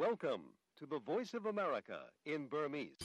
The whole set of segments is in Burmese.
Welcome to the Voice of America in Burmese.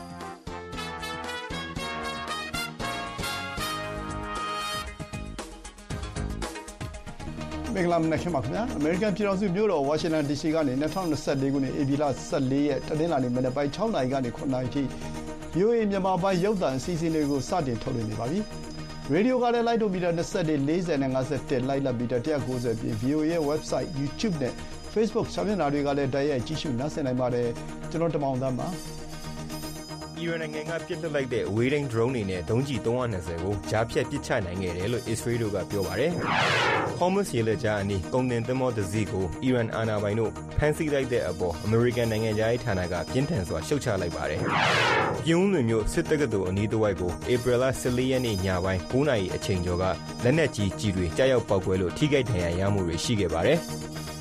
မင်္ဂလာမနက်ခင်းပါခင်ဗျာအမေရိကန်ပြည်ထောင်စုမြို့တော်ဝါရှင်တန် DC ကနေ2024ခုနှစ်ဧပြီလ14ရက်တနင်္လာနေ့မနက်ပိုင်း6နာရီကနေ9နာရီထိ VOA မြန်မာပိုင်းရုပ်သံအစီအစဉ်တွေကိုစတင်ထုတ်လွှင့်နေပါပြီ။ရေဒီယိုကလည်းလိုက်ဒိုမီတာ24 40နဲ့51လိုက်လက်မီတာ190ပြင် VOA ရဲ့ website YouTube နဲ့ Facebook စာမျက်နှာတွေကလည်းတိုက်ရိုက်ကြည့်ရှုနားဆင်နိုင်ပါတယ်။ကျွန်တော်တမောင်သားပါ။အီရန်နိုင်ငံကပစ်လွှတ်လိုက်တဲ့အဝေးထိန်း drone တွေနဲ့ဒုံးကျည်320ကိုကြားဖြတ်ပစ်ချနိုင်ခဲ့တယ်လို့အစ္စရေးတို့ကပြောပါတယ်။ Hormuz ရေလက်ကြားအနီးကုန်တင်သင်္ဘောတစ်စီးကိုအီရန်အာဏာပိုင်တို့ဖမ်းဆီးလိုက်တဲ့အပေါ်အမေရိကန်နိုင်ငံသားရေးဌာနကပြင်းထန်စွာရှုတ်ချလိုက်ပါတယ်။ပြုံးလွင်မြို့စစ်တက္ကသိုလ်အနီးတစ်ဝိုက်ကိုဧပြီလ14ရက်နေ့ညပိုင်း9နာရီအချိန်ကျော်ကလက်နက်ကြီးကြီးတွေကြားရောက်ပောက်ကွဲလို့ထိခိုက်ဒဏ်ရာရမှုတွေရှိခဲ့ပါတယ်။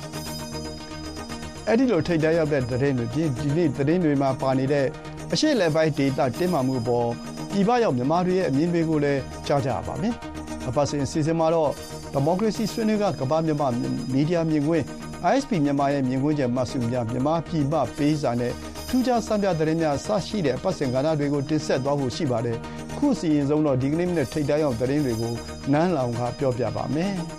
အဲ့ဒီလိုထိတ်တန့်ရောက်တဲ့သတင်းတွေဒီနေ့သတင်းတွေမှာပါနေတဲ့အရှေ့အလယ်ပိုင်းဒေသတင်းမာမှုပေါ်ပြည်ပရောက်မြန်မာတွေရဲ့အမြင်တွေကိုလည်းကြားကြရပါမယ်။အပတ်စဉ်စီစဉ်မှာတော့ဒီမိုကရေစီဆွေးနွေးကကမ္ဘာမြန်မာမီဒီယာမြင်ကွင်း ISP မြန်မာရဲ့မြင်ကွင်းချက်မှတ်စုများမြန်မာပြည်ပပေးစာနဲ့ထူးခြားစံပြသတင်းများစရှိတဲ့အပတ်စဉ်ကဏ္ဍတွေကိုတင်ဆက်သွားဖို့ရှိပါတယ်။ခုစီရင်ဆုံးတော့ဒီကနေ့မနေ့ထိတ်တန့်ရောက်သတင်းတွေကိုနန်းလောင်ကပြောပြပါမယ်။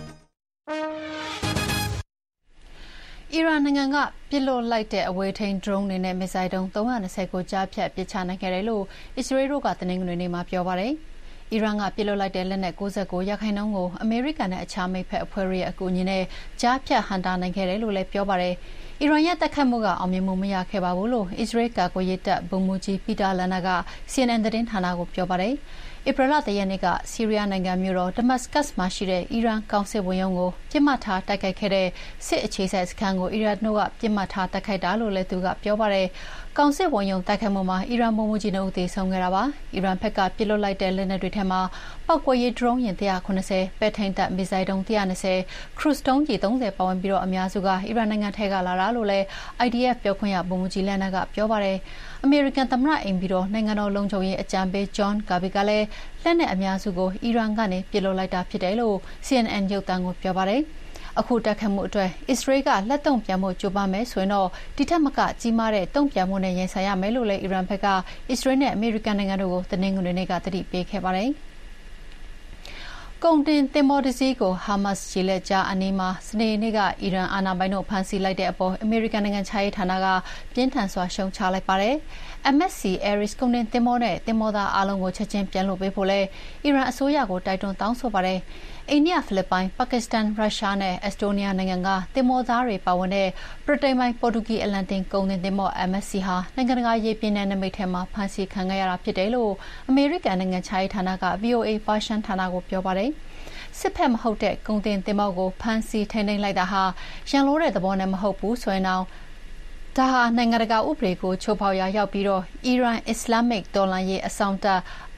အီရန်နိုင်ငံကပစ်လွှတ်လိုက်တဲ့အဝေးထိန်း drone တွေနဲ့မစ်ဇိုင်းဒုံး320ကိုကြားဖြတ်ပစ်ချနိုင်ခဲ့တယ်လို့အစ္စရေးတို့ကတနင်္ဂနွေနေ့မှာပြောပါတယ်။အီရန်ကပစ်လွှတ်လိုက်တဲ့လက်နက်99%ကိုအမေရိကန်နဲ့အခြားမိတ်ဖက်အဖွဲ့တွေရဲ့အကူအညီနဲ့ကြားဖြတ်ဟန့်တားနိုင်ခဲ့တယ်လို့လည်းပြောပါတယ်။အီရန်ရဲ့တိုက်ခိုက်မှုကအောင်မြင်မှုမရခဲ့ပါဘူးလို့အစ္စရေးကာကွယ်ရေးတပ်ဗိုလ်မှူးကြီးပီတာလန်နာက CNN သတင်းဌာနကိုပြောပါတယ်။ဧပြီလ1ရက်နေ့ကဆီးရီးယားနိုင်ငံမြို့တော်ဒမတ်စကတ်မှာရှိတဲ့အီရန်ကောင်စစ်ဝန်ရုံးကိုပြစ်မှတ်ထားတိုက်ခိုက်ခဲ့တဲ့စစ်အခြေစိုက်စခန်းကိုအီရန်တို့ကပြစ်မှတ်ထားတိုက်ခိုက်တာလို့လည်းသူကပြောပါတယ်။ကောင်စစ်ဝန်ရုံးတိုက်ခိုက်မှုမှာအီရန်ဗိုလ်မှူးကြီး2ဦးသေဆုံးခဲ့တာပါ။အီရန်ဘက်ကပစ်လွှတ်လိုက်တဲ့လက်နက်တွေထဲမှာပောက်ကွဲရေး drone ယာဉ်190ပဲ့ထိန်းတပ်မစ်ဇိုင်းဒုံး120ခရုစ်ဒုံးကြီး30ပါဝင်ပြီးအများစုကအီရန်နိုင်ငံထဲကလာတာလို့လည်း IDF ပြောခွင့်ရဗိုလ်မှူးကြီးလန်နာကပြောပါတယ်။အမေရိကန်သမ္မတအိမ်ပြည်တော်နိုင်ငံတော်လုံခြုံရေးအကြံပေးဂျွန်ကာဘီကလည်းလက်နက်အများစုကိုအီရန်ကနေပစ်လွှတ်လိုက်တာဖြစ်တယ်လို့ CNN ရုပ်သံကိုပြောပါတယ်။အခုတိုက်ခိုက်မှုအတွက်အစ္စရေးကလက်တုံ့ပြန်မှုကြိုးပမ်းမယ်ဆိုရင်တော့ဒီထက်မကကြီးမားတဲ့တုံ့ပြန်မှုနဲ့ရင်ဆိုင်ရမယ်လို့လည်းအီရန်ဘက်ကအစ္စရေးနဲ့အမေရိကန်နိုင်ငံတို့ကိုတနင်္ဂနွေနေ့ကသတိပေးခဲ့ပါတယ်။ကုန်တင်သင်္ဘောတစ်စီးကိုဟာမတ်စ်ရေလက်ကြားအနီးမှာစနေနေ့ကအီရန်အာဏာပိုင်တို့ဖမ်းဆီးလိုက်တဲ့အပေါ်အမေရိကန်နိုင်ငံခြားရေးဌာနကပြင်းထန်စွာရှုတ်ချလိုက်ပါတယ်။ MSC Aris ကုန်တင်သင်္ဘောနဲ့သင်္ဘောသားအားလုံးကိုချက်ချင်းပြန်လွှတ်ပေးဖို့လည်းအီရန်အစိုးရကိုတိုက်တွန်းတောင်းဆိုပါတယ်။အိန္ဒိယ၊ဖိလစ်ပိုင်၊ပါကစ္စတန်၊ရုရှားနဲ့အက်စတိုးနီးယားနိုင်ငံကသင်္ဘောသားတွေပါဝင်တဲ့ဗြိတိန်ပိုင်ပေါ်တူဂီအလန်တင်ကုန်တင်သင်္ဘော MSC ဟာနိုင်ငံတကာရေပြင်နယ်နိမိတ်ထဲမှာဖမ်းဆီးခံခဲ့ရတာဖြစ်တယ်လို့အမေရိကန်နိုင်ငံခြားရေးဌာနက VOA ပါရှန်ဌာနကိုပြောပါတယ်။စစ်ဖက်မဟုတ်တဲ့ကုန်တင်သင်္ဘောကိုဖမ်းဆီးထိန်းသိမ်းလိုက်တာဟာရန်လိုတဲ့သဘောနဲ့မဟုတ်ဘူးဆိုရင်တော့ဒါဟာနိုင်ငံတကာဥပဒေကိုချိုးဖောက်ရာရောက်ပြီးအီရန်အစ္စလာမစ်တော်လှန်ရေးအစောင့်တပ်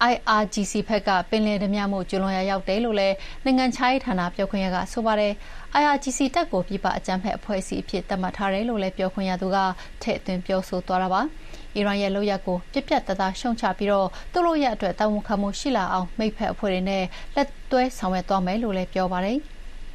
IRGC ဘက်ကပင်လယ်ဓမြမှုကျူးလွန်ရာရောက်တယ်လို့လည်းနိုင်ငံခြားရေးဌာနပြောခွင့်ရကဆိုပါတယ်။ IRGC တပ်ကိုပြည်ပအကြမ်းဖက်အဖွဲ့အစည်းအဖြစ်သတ်မှတ်ထားတယ်လို့လည်းပြောခွင့်ရသူကထည့်သွင်းပြောဆိုသွားတာပါ။အီရန်ရဲ့လုပ်ရပ်ကိုပြတ်ပြတ်သားသားရှုံချပြီးသူ့လုပ်ရပ်အတွက်တာဝန်ခံမှုရှိလာအောင်မိတ်ဖက်အဖွဲ့တွေနဲ့လက်တွဲဆောင်ရွက်သွားမယ်လို့လည်းပြောပါတယ်။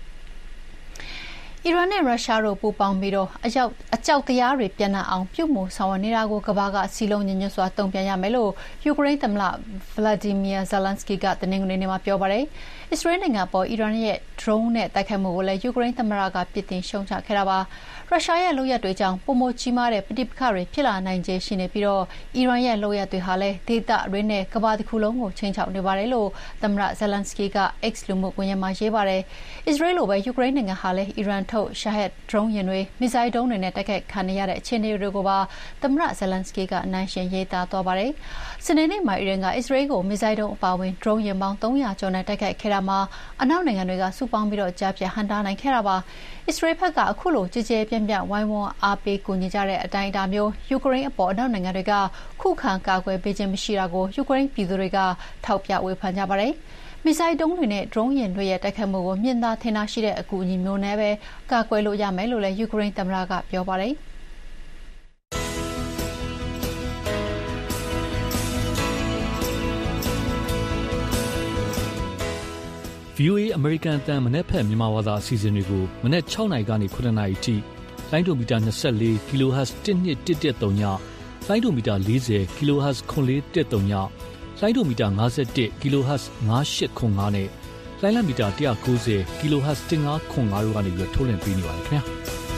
အီရန်နဲ့ရုရှားတို့ပူးပေါင်းပြီးအကြောက်တရားတွေပြန့်နှံ့အောင်ပြုမှုဆောင်ရွက်နေတာကိုကမ္ဘာကစီလုံးညညွတ်စွာတုံ့ပြန်ရမယ်လို့ယူကရိန်းသမ္မတဗလာဒီမီယာဇလန်စကီကတနင်္ဂနွေနေ့မှာပြောပါတယ်။အစ္စရေးနိုင်ငံပေါ်အီရန်ရဲ့ drone နဲ့တိုက်ခိုက်မှုကိုလည်းယူကရိန်းသမ္မတကပြစ်တင်ရှုံချခဲ့တာပါ။ရုရှားရဲ့လုပ်ရပ်တွေကြောင့်ပိုမိုကြီးမားတဲ့ပဋိပက္ခတွေဖြစ်လာနိုင်ခြေရှိနေပြီးအီရန်ရဲ့လုပ်ရပ်တွေဟာလည်းဒေသတွင်းနဲ့ကမ္ဘာတစ်ခုလုံးကိုချိန်ချောက်နေပါတယ်လို့သမ္မတဇလန်စကီက X လူမှုကွန်ရက်မှာရေးပါတယ်။အစ္စရေးလိုပဲယူကရိန်းနိုင်ငံဟာလည်းအီရန်ထုတ်ရှာဟက် drone ယာဉ်တွေမစ်ဇိုင်းဒုံးတွေနဲ့တိုက်ခိုက်ခံရတဲ့အခြေအနေတွေကိုပါသမ္မတဇလန်စကီကအနိုင်ရှင်ရေးသားသွားပါတယ်။စနေနေ့မှာအီရန်ကအစ္စရေးကိုမစ်ဇိုင်းဒုံးအပါအဝင် drone ယာဉ်ပေါင်း300ကျော်နဲ့တိုက်ခိုက်ခဲ့တာမှာအနောက်နိုင်ငံတွေကစုပေါင်းပြီးကြားဖြတ်ဟန့်တားနိုင်ခဲ့တာပါ။အစ္စရေးဘက်ကအခုလိုကြည်ကြဲပြန့်ပြန့်ဝိုင်းဝန်းအားပေးကူညီကြတဲ့အတိုင်းအတာမျိုးယူကရိန်းအပေါ်အနောက်နိုင်ငံတွေကခုခံကာကွယ်ပေးခြင်းမရှိတာကိုယူကရိန်းပြည်သူတွေကထောက်ပြဝေဖန်ကြပါတယ်။မစ်ဇိုင်းဒုံးတွေနဲ့ drone ယာဉ်တွေရဲ့တိုက်ခိုက်မှုကိုမြင်သာထင်ရှားရှိတဲ့အကူအညီမျိုးနဲ့ပဲကာကွယ်လို့ရမယ်လို့လည်းယူကရိန်းသမ္မတကပြောပါတယ်။ VOA အမေရိကန်အသံမနက်ဖြန်မြန်မာဘာသာအစီအစဉ်တွေကိုမနက်6နာရီကနေ9နာရီထိလိုင်းဒိုမီတာ24 kHz 1211.3ညလိုင်းဒိုမီတာ40 kHz 94.3ညလိုင်းဒိုမီတာ51 kHz 98.5နဲ့လိုင်းလံမီတာ190 kHz 15.5တို့ကနေပြီးထုတ်လွှင့်ပေးနေပါတယ်ခင်ဗျာ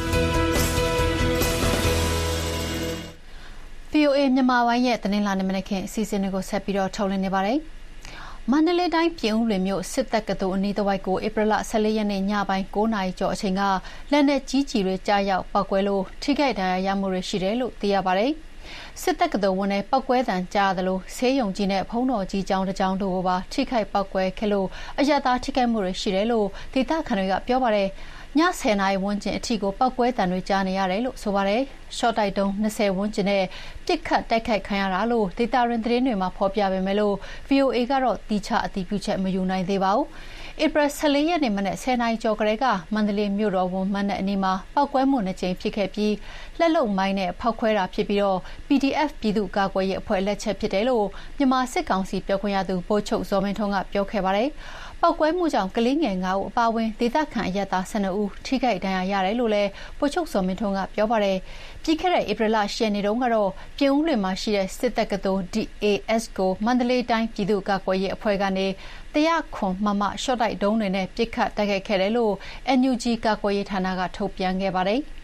VOA မြန်မာပိုင်းရဲ့သတင်းလာနေမနက်ခင်းအစီအစဉ်တွေကိုဆက်ပြီးတော့ထုတ်လွှင့်နေပါတယ်။မန္တလေးတိုင်းပြင်ဦးလွင်မြို့စစ်တပ်ကတော်အနီးတစ်ဝိုက်ကိုဧပြီလ14ရက်နေ့ညပိုင်း9နာရီကျော်အချိန်ကလက်နက်ကြီးကြီးတွေကြားရောက်ပောက်ကွဲလို့ထိခိုက်ဒဏ်ရာရမှုတွေရှိတယ်လို့သိရပါတယ်။စစ်တပ်ကတော်ဝန်နဲ့ပောက်ကွဲတံကြားသလိုဆေးရုံကြီးနဲ့ဖုံးတော်ကြီးကျောင်းတစ်ကျောင်းတို့ကိုပါထိခိုက်ပောက်ကွဲခဲ့လို့အရသာထိခိုက်မှုတွေရှိတယ်လို့ဒေသခံတွေကပြောပါတယ်။ည10နာရီဝန်းကျင်အထိကိုပောက်ကွဲတံတွေကြားနေရတယ်လို့ဆိုပါတယ်။ရှော့တိုက်တုံး20ဝန်းကျင်နဲ့ပစ်ခတ်တိုက်ခိုက်ခံရတာလို့ဒေတာရင်သတင်းတွေမှာဖော်ပြပေမဲ့လို့ VOA ကတော့တိကျအတည်ပြုချက်မယူနိုင်သေးပါဘူး။ဧပြီ14ရက်နေ့မနက်10နာရီကျော်ကလေးကမန္တလေးမြို့တော်ဝန်မန်းနဲ့အနီးမှာပောက်ကွဲမှု2ကြိမ်ဖြစ်ခဲ့ပြီးလက်လုံမိုင်းနဲ့ဖောက်ခွဲတာဖြစ်ပြီးတော့ PDF ပြည်သူ့ကာကွယ်ရေးအဖွဲ့လက်ချက်ဖြစ်တယ်လို့မြန်မာစစ်ကောင်စီပြောခွင့်ရသူဗိုလ်ချုပ်ဇော်မင်းထွန်းကပြောခဲ့ပါတယ်။ပောက်ကွဲမှုကြောင့်ကလေးငယ်9ဦးအပါအဝင်ဒေသခံအရပ်သား12ဦးထိခိုက်ဒဏ်ရာရတယ်လို့လည်းဗိုလ်ချုပ်ဇော်မင်းထွန်းကပြောပါတယ်။ပြီးခဲ့တဲ့ဧပြီလ10ရက်နေ့တုန်းကတော့ပြင်ဦးလွင်မှာရှိတဲ့စစ်တပ်ကတော် DAS ကိုမန္တလေးတိုင်းပြည်သူ့ကာကွယ်ရေးအဖွဲ့ကနေ100မမရှော့တိုက်ဒုံးတွေနဲ့ပစ်ခတ်တိုက်ခိုက်ခဲ့တယ်လို့ NUG ကာကွယ်ရေးဌာနကထုတ်ပြန်ခဲ့ပါတယ်။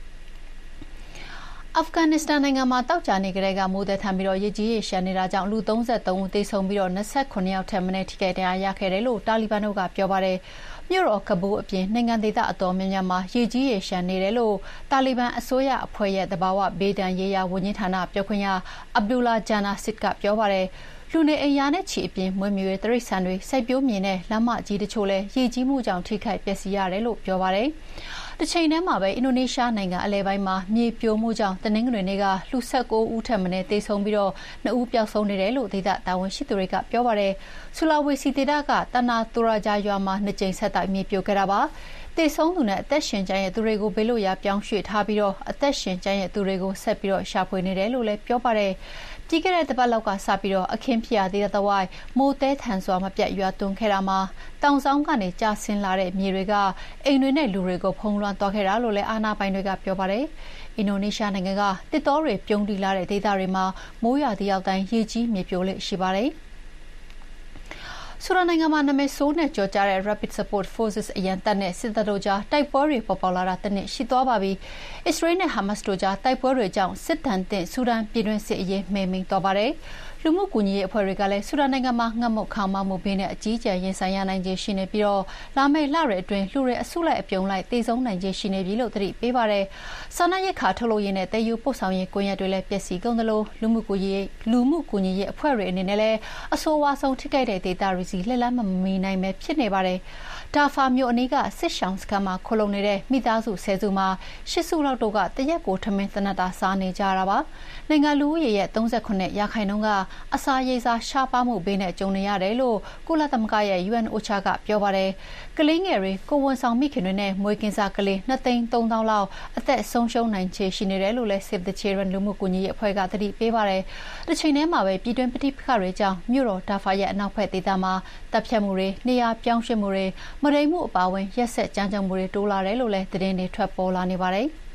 အာဖဂန်နစ္စတန်နိုင်ငံမှာတောက်ကြနေကြတဲ့ကမိုးသက်ထန်ပြီးတော့ရေကြီးရေရှမ်းနေတာကြောင့်လူ33ဦးသေဆုံးပြီးတော့29ယောက်ထက်မနည်းထိခိုက်ဒဏ်ရာရခဲ့တယ်လို့တာလီဘန်တို့ကပြောပါတယ်။မြို့တော်ကဘူအပြင်နိုင်ငံဒေသအတော်များများမှာရေကြီးရေရှမ်းနေတယ်လို့တာလီဘန်အစိုးရအဖွဲ့ရဲ့တဘာဝဘေးဒဏ်ရေးရာဝန်ကြီးဌာနပြောခွင့်ရအဗ်ဒူလာဂျာနာစစ်ကပြောပါတယ်။လူနေအိမ်ယာနဲ့ချီအပြင်မွေးမြူရေးတရိတ်ဆန်တွေစိုက်ပျိုးမြေနဲ့လမ်းမကြီးတချို့လည်းရေကြီးမှုကြောင့်ထိခိုက်ပျက်စီးရတယ်လို့ပြောပါတယ်။တစ်ချိန်တည်းမှာပဲအင်ဒိုနီးရှားနိုင်ငံအလဲပိုင်းမှာမြေပြိုမှုကြောင့်တနင်္ဂနွေနေ့ကလူ19ဦးထက်မနည်းသေဆုံးပြီးတော့2ဦးပျောက်ဆုံးနေတယ်လို့ဒေသတာဝန်ရှိသူတွေကပြောပါတယ်။ဆူလာဝေစီဒေသကတနာတူရာဂျာရွာမှာ2ကြိမ်ဆက်တိုက်မြေပြိုခဲ့တာပါ။သေဆုံးသူနဲ့အသက်ရှင်ကျန်ရဲ့သူတွေကိုဘေးလွတ်ရာပြောင်းရွှေ့ထားပြီးတော့အသက်ရှင်ကျန်ရဲ့သူတွေကိုဆက်ပြီးတော့ရှာဖွေနေတယ်လို့လည်းပြောပါတယ်။ပြီးခဲ့တဲ့တပတ်လောက်ကစပြီးတော့အခင်းဖြစ်ရသေးတဲ့ဝိုင်းမိုးတဲထန်စွာမပြတ်ရွာသွန်းခဲ့တာမှာတောင်ဆောင်ကနေကျဆင်းလာတဲ့မြေတွေကအိမ်တွေနဲ့လူတွေကိုဖုံးလွှမ်းသွားခဲ့တာလို့လည်းအာဏာပိုင်တွေကပြောပါတယ်။အင်ဒိုနီးရှားနိုင်ငံကတစ်တောတွေပြုံးတိလာတဲ့ဒေသတွေမှာမိုးရွာသည့်ရောက်တိုင်းရေကြီးမြေပြိုလေရှိပါတယ်။ဆူဒန်နိုင်ငံမှာနာမည်ဆိုးနဲ့ကြော်ကြားတဲ့ Rapid Support Forces အရန်တပ်နဲ့စစ်တပ်တို့ကြားတိုက်ပွဲတွေပေါ်ပေါက်လာတာတစ်နှစ်ရှိသွားပါပြီ။အစ္စရေးနဲ့ဟာမတ်စ်တို့ကြားတိုက်ပွဲတွေကြောင့်စစ်တပ်တင်ဆူဒန်ပြည်တွင်းစစ်အရေးမှေးမှိန်သွားပါတယ်။လူမှုကူညီရေးအဖွဲ့တွေကလည်းဆူဒန်နိုင်ငံမှာငတ်မုတ်ခေါင်းမမှုဘေးနဲ့အကြီးအကျယ်ရင်ဆိုင်ရနိုင်ခြေရှိနေပြီးတော့လာမယ့်လတွေအတွင်းလူတွေအစုလိုက်အပြုံလိုက်တေဆုံးနိုင်ခြေရှိနေပြီလို့သတိပေးပါတယ်။စာနာရိက္ခာထုတ်လုပ်ရေးနဲ့တည်ယူပို့ဆောင်ရေးကွန်ရက်တွေလည်းပျက်စီးကုန်သလိုလူမှုကူညီရေးအဖွဲ့တွေအနေနဲ့လည်းအဆိုးဝါးဆုံးထိခိုက်တဲ့ဒေတာတွေစီလက်လန်းမမီနိုင်ပဲဖြစ်နေပါတယ်။ဒါဖာမျိုးအနီးကစစ်ရှောင်းစခန်းမှာခလုံနေတဲ့မိသားစု10စုမှာ10စုလောက်တို့ကတရက်ကိုထမင်းသနတ်တာစားနေကြတာပါ။နိုင်ငံလူဦးရေရဲ့38%ကအစာရေစာရှားပါမှုဘေးနဲ့ကြုံနေရတယ်လို့ကုလသမဂ္ဂရဲ့ UNOCHA ကပြောပါတယ်။ကလေးငယ်တွေကိုဝန်ဆောင်မိခင်တွေနဲ့မွေးကင်းစကလေး2,300,000လောက်အသက်ဆုံးရှုံးနိုင်ခြေရှိနေတယ်လို့လည်း Save the Children လူမှုကူညီရေးအဖွဲ့ကသတိပေးပါတယ်။တစ်ချိန်တည်းမှာပဲပြည်တွင်းပဋိပက္ခတွေကြောင့်မြို့တော်ဒါဖာရဲ့အနောက်ဘက်ဒေသမှာတပ်ဖြတ်မှုတွေနေရာပြောင်းရွှေ့မှုတွေမရိမ်မှုအပါအဝင်ရက်ဆက်ကြမ်းကြုတ်မှုတွေတိုးလာတယ်လို့လည်းသတင်းတွေထွက်ပေါ်လာနေပါတယ်။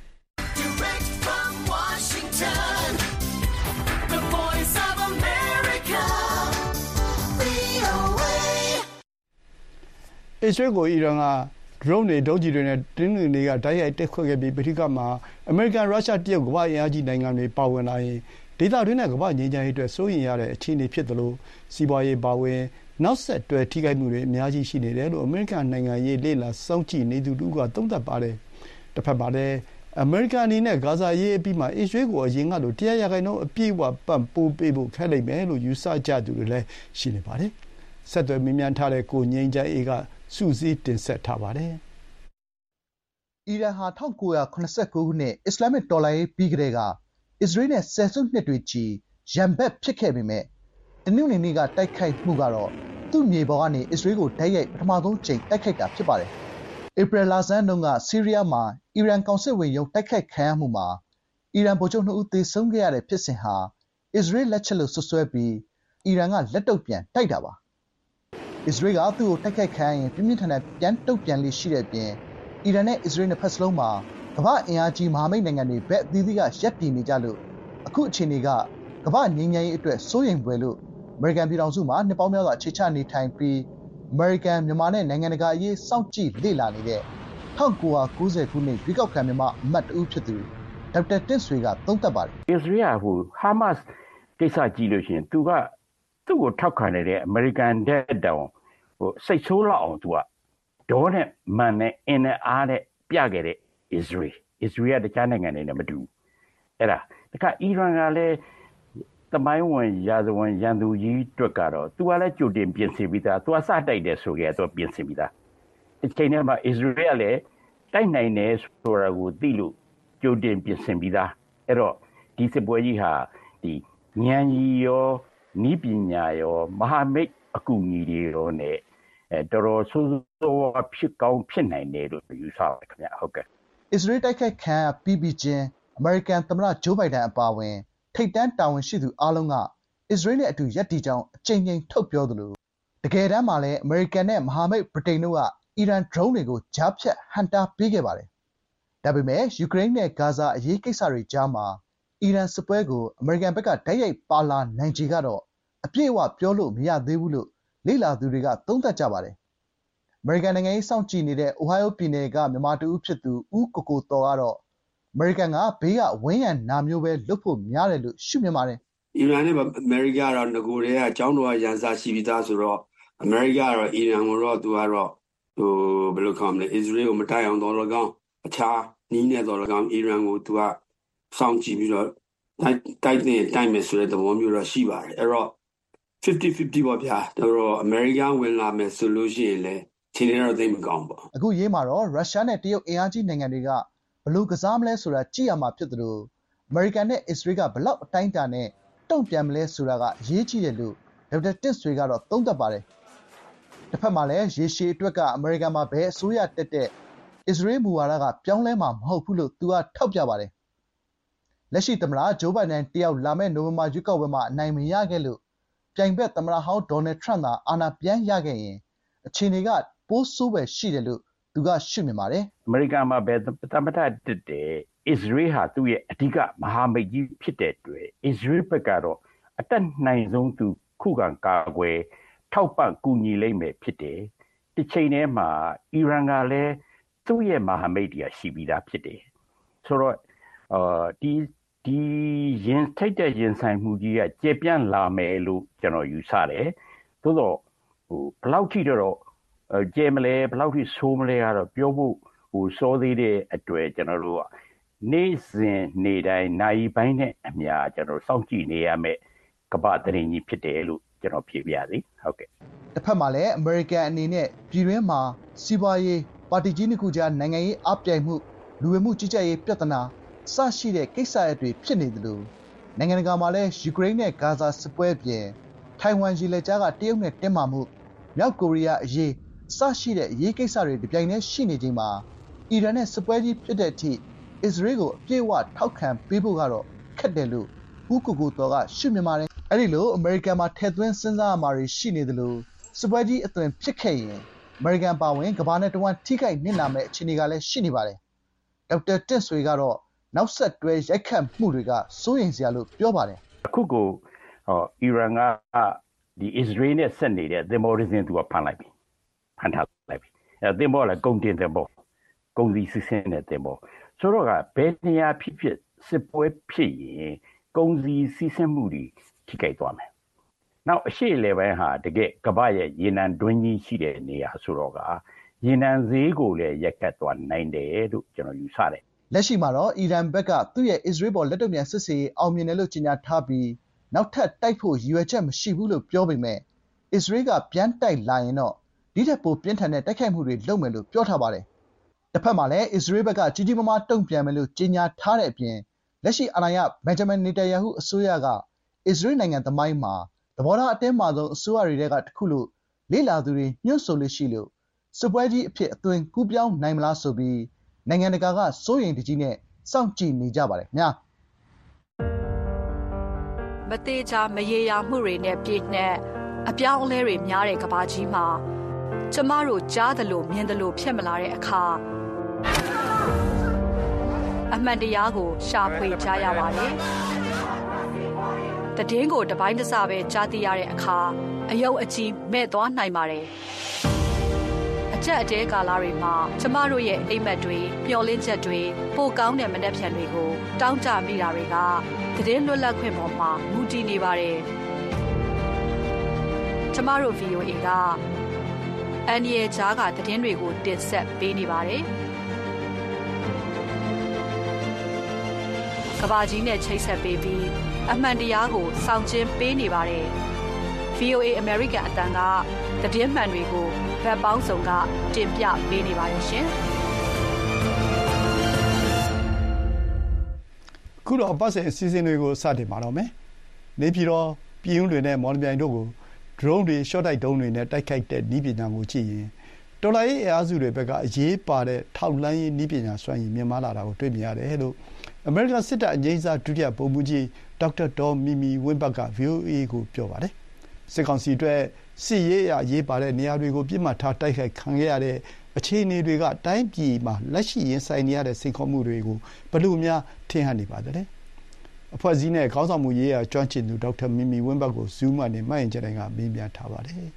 အစ္စရေးကိုအီရန်ကဒရုန်းတွေဒုံးကျည်တွေနဲ့တင်းတွေတွေကတိုက်ရိုက်တက်ခွက်ခဲ့ပြီးပဋိပက္ခမှာအမေရိကန်ရုရှားတရုတ်ကမ္ဘာ့အင်အားကြီးနိုင်ငံတွေပါဝင်လာရင်ဒေသတွင်းနဲ့ကမ္ဘာ့ငြိမ်းချမ်းရေးအတွက်စိုးရိမ်ရတဲ့အခြေအနေဖြစ်သလိုစီးပွားရေးပါဝင်နောက်ဆက်တွဲထိခိုက်မှုတွေအများကြီးရှိနေတယ်လို့အမေရိကန်နိုင်ငံရေးလေ့လာစောင့်ကြည့်နေသူတို့ကသုံးသပ်ပါတယ်။တစ်ဖက်မှာလည်းအမေရိကန်အနေနဲ့ဂါဇာရေးအပြီးမှာအစ္စရေးကိုအရင်ကလို100%အပြည့်အဝပံ့ပိုးပေးဖို့ခက်လိမ့်မယ်လို့ယူဆကြသူတွေလည်းရှိနေပါတယ်။ဆက်သွယ်မြင်မြန်ထားတဲ့ကိုငြိမ်းချမ်းအေးကစုစည်းတင်ဆက်ထားပါတယ်။အီရန်ဟာ1989ခုနှစ်အစ္စလာမစ်တော်လှန်ရေးပြီးကတည်းကအစ္စရေးနဲ့ဆယ်စုနှစ်တွေချီရန်ဘက်ဖြစ်ခဲ့ပေမဲ့တနင်္ဂနွေနေ့ကတိုက်ခိုက်မှုကတော့သူ့မြေပေါ်ကနေအစ္စရေးကိုတိုက်ရိုက်ပထမဆုံးချိန်တိုက်ခိုက်တာဖြစ်ပါတယ်။ဧပြီလဆန်းတုန်းကဆီးရီးယားမှာအီရန်ကောင်စစ်ဝင်ရုံးတိုက်ခိုက်ခံရမှုမှာအီရန်ဗိုလ်ချုပ်2ဦးသေဆုံးခဲ့ရတဲ့ဖြစ်စဉ်ဟာအစ္စရေးလက်ချက်လို့စွပ်စွဲပြီးအီရန်ကလက်တုပ်ပြန်တိုက်တာပါ။အစ္စရေးကသူ့ကိုတိုက်ခိုက်ခံရရင်ပြင်းပြင်းထန်ထန်ပြန်တုပ်ပြန်လေးရှိတဲ့အပြင်အီရန်နဲ့အစ္စရေးနှစ်ဖက်စလုံးမှာကမ္ဘာအင်အားကြီးမဟာမိတ်နိုင်ငံတွေဘက်အသီးသီးကရပ်တည်နေကြလို့အခုအခြေအနေကကမ္ဘာငြိမ်းချမ်းရေးအတွက်စိုးရိမ်ဖွယ်လို့အမေရိကန်ပြည်ထောင်စုမှာနှစ်ပေါင်းများစွာအခြေချနေထိုင်ပြီးအမေရိကန်မြန်မာနဲ့နိုင်ငံတကာအရေးစောင့်ကြည့်လေ့လာနေတဲ့1990ခုနှစ်ရွေးကောက်ခံမြန်မာအမတ်တဦးဖြစ်သူဒေါက်တာတင့်ဆွေကသုံးသပ်ပါတယ်။ Israel ဟာမတ်စ်ကိစ္စကြည့်လို့ရှိရင်သူ့ကိုထောက်ခံနေတဲ့အမေရိကန်တဲ့တောင်စိတ်ဆိုးလောက်အောင်သူကဒေါနဲ့မန်နဲ့အင်းနဲ့အားနဲ့ပြခဲ့တဲ့ Israel ကတခြားနိုင်ငံတွေနဲ့မတူဘူးအဲ့ဒါတခါအီရန်ကလည်းသမိုင်းဝင်ရာဇဝင်ရန်သူကြီးအတွက်ကတော့သူကလည်းကြိုတင်ပြင်ဆင်ပြီးသားသူကစတိုက်တယ်ဆိုကြတော့ပြင်ဆင်ပြီးသားဒီချိန်ထဲမှာ Israel ကလည်းတိုက်နိုင်တယ်ဆိုတာကိုသိလို့ကြိုတင်ပြင်ဆင်ပြီးသားအဲ့တော့ဒီစစ်ပွဲကြီးဟာဒီဉာဏ်ကြီးရောနီးပညာရောမဟာမိတ်အကူအညီတွေရောနဲ့တော်တော်ဆိုးဆိုးဖြစ်ကောင်းဖြစ်နိုင်တယ်လို့ယူဆပါတယ်ခင်ဗျဟုတ်ကဲ့အစ္စရေးတိုက်ခိုက်ခံပြီးချင်းအမေရိကန်သမ္မတဂျိုးဘိုင်ဒန်အပါအဝင်ထိပ်တန်းတာဝန်ရှိသူအားလုံးကအစ္စရေးနဲ့အတူရပ်တည်ကြောင်းအကြိမ်ကြိမ်ထုတ်ပြောသလိုတကယ်တမ်းမှာလည်းအမေရိကန်နဲ့မဟာမိတ်ဗြိတိန်တို့ကအီရန် drone တွေကိုကြားဖြတ်ဟန်တာပေးခဲ့ပါတယ်ဒါပေမဲ့ယူကရိန်းနဲ့ဂါဇာအရေးကိစ္စတွေကြားမှာအီရန်စစ်ပွဲကိုအမေရိကန်ဘက်ကတိုက်ရိုက်ပါလာနိုင်ခြေကတော့အပြည့်အဝပြောလို့မရသေးဘူးလို့လေ့လာသူတွေကသုံးသပ်ကြပါတယ်အမေရိကန်နိုင်ငံရေးစောင့်ကြည့်နေတဲ့အိုဟိုင်းယိုပြည်နယ်ကမြန်မာတူဦးဖြစ်သူဦးကိုကိုတော်ကတော့အမေရိကန်ကဘေးကဝန်းရံနာမျိုးပဲလုပ်ဖို့များတယ်လို့ရှုမြင်ပါတယ်အီရန်နဲ့အမေရိကန်ကတော့ငကိုတွေကကျောင်းတော်ရန်စာရှိပြီးသားဆိုတော့အမေရိကန်ကတော့အီရန်ကိုတော့သူကတော့ဘယ်လိုခေါ်မလဲအစ္စရေးကိုမတိုက်အောင်တော့လည်းကောင်းအခြားနီးနေတော့လည်းကောင်းအီရန်ကိုသူကစောင့်ကြည့်ပြီးတော့တိုက်မယ်ဆိုတဲ့သဘောမျိုးတော့ရှိပါတယ်အဲ့တော့50-50ပေါ့ဗျာတော့အမေရိကန်ဝင်လာမယ်ဆိုလို့ရှိရင်လည်းချိန်နေတော့သိမကောင်းပါအခုရေးမှာတော့ရုရှားနဲ့တရုတ်အင်အားကြီးနိုင်ငံတွေကဘလို့ကစားမလဲဆိုတာကြည့်ရမှာဖြစ်တယ်လို့အမေရိကန်နဲ့အစ္စရေးကဘလောက်အတိုင်းအတာနဲ့တုံ့ပြန်မလဲဆိုတာကအရေးကြီးတယ်လို့ဒေါက်တာတစ်ဆွေကတော့သုံးသပ်ပါတယ်တစ်ဖက်မှာလည်းရေရှည်အတွက်ကအမေရိကန်မှာဘယ်အစိုးရတက်တဲ့အစ္စရေးမူဝါဒကပြောင်းလဲမှာမဟုတ်ဘူးလို့သူကထောက်ပြပါတယ်လက်ရှိသမ္မတဂျိုးဘိုင်ဒန်တယောက်လာမယ့်နိုဝင်ဘာရွေးကောက်ပွဲမှာအနိုင်မရခဲ့လို့ပြိုင်ဘက်သမ္မတဟောင်းဒေါ်နယ်ထရန့်သာအာဏာပြန်ရခဲ့ရင်အခြေအနေကပိုးဆိုးပဲရှိတယ်လို့သူကရှုမြင်ပါတယ်အမေရိကန်မှာပဲသမ္မတတက်တယ်အစ္စရေးဟာသူ့ရဲ့အဓိကမဟာမိတ်ကြီးဖြစ်တဲ့အတွက်အစ္စရေးဘက်ကတော့အတက်နိုင်ဆုံးသူခုခံကာကွယ်ထောက်ပံ့ကူညီလိမ့်မယ်ဖြစ်တယ်ဒီချိန်ထဲမှာအီရန်ကလည်းသူ့ရဲ့မဟာမိတ်တွေရှိပြီးသားဖြစ်တယ်ဆိုတော့ဒီရင်ထိတ်တဲ့ရင်ဆိုင်မှုကြီးကကျေပြန့်လာမယ်လို့ကျွန်တော်ယူဆတယ်သို့တော့ဘယ်လောက်ထိတော့ကျဲမလဲဘယ်လောက်ထိဆိုးမလဲကတော့ပြောဖို့စောသေးတဲ့အတွက်ကျွန်တော်တို့ကနေ့စဉ်နေ့တိုင်းနိုင်ပိုင်းနဲ့အများကျွန်တော်စောင့်ကြည့်နေရမယ်ကမ္ဘာသတင်းကြီးဖြစ်တယ်လို့ကျွန်တော်ဖြေပြရစီဟုတ်ကဲ့တစ်ဖက်မှာလည်းအမေရိကန်အနေနဲ့ပြည်တွင်းမှာစီးပွားရေးပါတီကြီးနှစ်ခုကြားနိုင်ငံရေးအပြိုင်မှုလူဝင်မှုကြီးကြပ်ရေးပြဿနာစရှိတဲ့ကိစ္စရပ်တွေဖြစ်နေတယ်လို့နိုင်ငံတကာမှာလည်းယူကရိန်းနဲ့ဂါဇာစစ်ပွဲပြင်ထိုင်ဝမ်ရေလက်ကြားကတရုတ်နဲ့တင်းမာမှုမြောက်ကိုရီးယားအရေးစရှိတဲ့အရေးကိစ္စတွေဒီပြိုင်တည်းရှိနေချိန်မှာအီရန်နဲ့စစ်ပွဲကြီးဖြစ်တဲ့အထိအစ္စရေးကိုအပြည့်အဝထောက်ခံပေးဖို့ကတော့ခက်တယ်လို့ဦးကိုကိုတော်ကရှုမြင်ပါတယ်အဲ့ဒီလိုအမေရိကန်မှာထည့်သွင်းစဉ်းစားရမှာတွေရှိနေတယ်လို့စစ်ပွဲကြီးအသွင်ဖြစ်ခဲ့ရင်အမေရိကန်ပါဝင်ကမ္ဘာနဲ့တဝန်းထိခိုက်နစ်နာမဲ့အခြေအနေကလည်းရှိနေပါတယ်ဒေါက်တာတစ်ဆွေကတော့နောက်ဆက်တွဲရိုက်ခတ်မှုတွေကစိုးရိမ်စရာလို့ပြောပါတယ်အခုကိုအီရန်ကဒီအစ္စရေးနဲ့ဆက်နေတဲ့သင်္ဘောရင်းသူကဖမ်းထားလိုက်ပြီအဲသင်္ဘောလည်းကုန်တင်သင်္ဘောကုန်စည်စီးဆင်းတဲ့သင်္ဘောဆိုတော့ကဘယ်နေရာဖြစ်စစ်ပွဲဖြစ်ရင်ကုန်စည်စီးဆင်းမှုတွေထိခိုက်သွားမယ်နောက်အရှိလေပိုင်းဟာတကယ်ကမ္ဘာရဲ့ရေနံတွင်းကြီးရှိတဲ့နေရာဆိုတော့ကရေနံဈေးကိုလည်းရက်ကျသွားနိုင်တယ်လို့ကျွန်တော်ယူဆတယ်လက်ရှိမှာတော့အီရန်ဘက်ကသူ့ရဲ့အစ္စရေးပေါ်လက်တုံ့ပြန်စစ်ဆင်ရေးအောင်မြင်တယ်လို့ကြေညာထားပြီးနောက်ထပ်တိုက်ဖို့ရည်ရွယ်ချက်မရှိဘူးလို့ပြောပေမဲ့အစ္စရေးကပြန်တိုက်လာရင်တော့ဒီထက်ပိုပြင်းထန်တဲ့တိုက်ခိုက်မှုတွေလုပ်မယ်လို့ပြောထားပါတယ်။တစ်ဖက်မှာလည်းအစ္စရေးဘက်ကကြီးကြီးမားမားတုံ့ပြန်မယ်လို့ကြေညာထားတဲ့အပြင်လက်ရှိအာဏာရဘင်ဂျမင်နေတန်ယာဟုအစိုးရကအစ္စရေးနိုင်ငံသမိုင်းမှာသဘောထားအတင်းမာဆုံးအစိုးရတွေကတစ်ခုလို့လေ့လာသူတွေညွှန်ဆိုလို့ရှိလို့စစ်ပွဲကြီးအဖြစ်အသွင်ကူးပြောင်းနိုင်မလားဆိုပြီးနိုင်ငံတကာကစိုးရိမ်တကြီးနဲ့စောင့်ကြည့်နေကြပါတယ်ခင်ဗျာမသေးချာမရေရာမှုတွေနဲ့ပြည့်နှက်အပြောင်းအလဲတွေများတဲ့ကမ္ဘာကြီးမှာကျမတို့ကြားသလိုမြင်သလိုဖြစ်မလာတဲ့အခါအမှန်တရားကိုရှာဖွေကြရပါတယ်တည်င်းကိုတပိုင်းတစပဲကြားသိရတဲ့အခါအယုတ်အကြီးမဲ့သွားနိုင်ပါတယ်အချက်အတဲကာလတွေမှာကျမတို့ရဲ့အိမ်မက်တွေပျော်လင့်ချက်တွေပိုကောင်းတဲ့မနှက်ဖြန်တွေကိုတောင်းကြမိတာတွေကတည်င်းလွတ်လပ်ခွင့်ပေါ်မှာမူတည်နေပါတယ်ကျမတို့ VOA ကအန်ရီဂျာကတည်င်းတွေကိုတင်ဆက်ပေးနေပါတယ်ကဘာကြီးနဲ့ချိတ်ဆက်ပေးပြီးအမှန်တရားကိုစောင့်ကျဉ်ပေးနေပါတယ် VOA American အတန်ကသတင်းမှန်တွေကိုဗတ်ပေါင်းစုံကတင်ပြပေးနေပါတယ်ရှင်ခုတော့အပတ်စဉ်အစီအစဉ်တွေကိုစတင်ပါတော့မယ်နေပြည်တော်ပြည်ဦးတွေနဲ့မော်လမြိုင်တို့ကို drone တွေ short တိုက်ဒုံးတွေနဲ့တိုက်ခိုက်တဲ့နည်းပညာကိုကြည့်ရင်တော်လှန်ရေးအင်အားစုတွေဘက်ကအရေးပါတဲ့ထောက်လှမ်းရေးနည်းပညာစွမ်းရည်မြင့်မားလာတာကိုတွေ့မြင်ရတယ်လို့အမေရိကန်စစ်တပ်အငြိမ်းစားဒုတိယဗိုလ်မှူးကြီးဒေါက်တာဒေါ်မီမီဝင်းဘတ်က VOA ကိုပြောပါတယ်စစ်ကောင်စီအတွက်စစ်ရေးအရေးပါတဲ့နေရာတွေကိုပြစ်မှတ်ထားတိုက်ခိုက်ခံခဲ့ရတဲ့အခြေအနေတွေကတိုင်းပြည်မှာလက်ရှိရင်ဆိုင်နေရတဲ့စိန်ခေါ်မှုတွေကိုဘယ်လိုများထင်ဟပ်နေပါသလဲအဖွဲ့အစည်းနဲ့ခေါင်းဆောင်မှုရေးရာကျွမ်းကျင်သူဒေါက်တာမီမီဝင်းဘတ်ကို Zoom ကနေမှတ်ရင်ကျတိုင်းကမေးမြန်းထားပါတယ်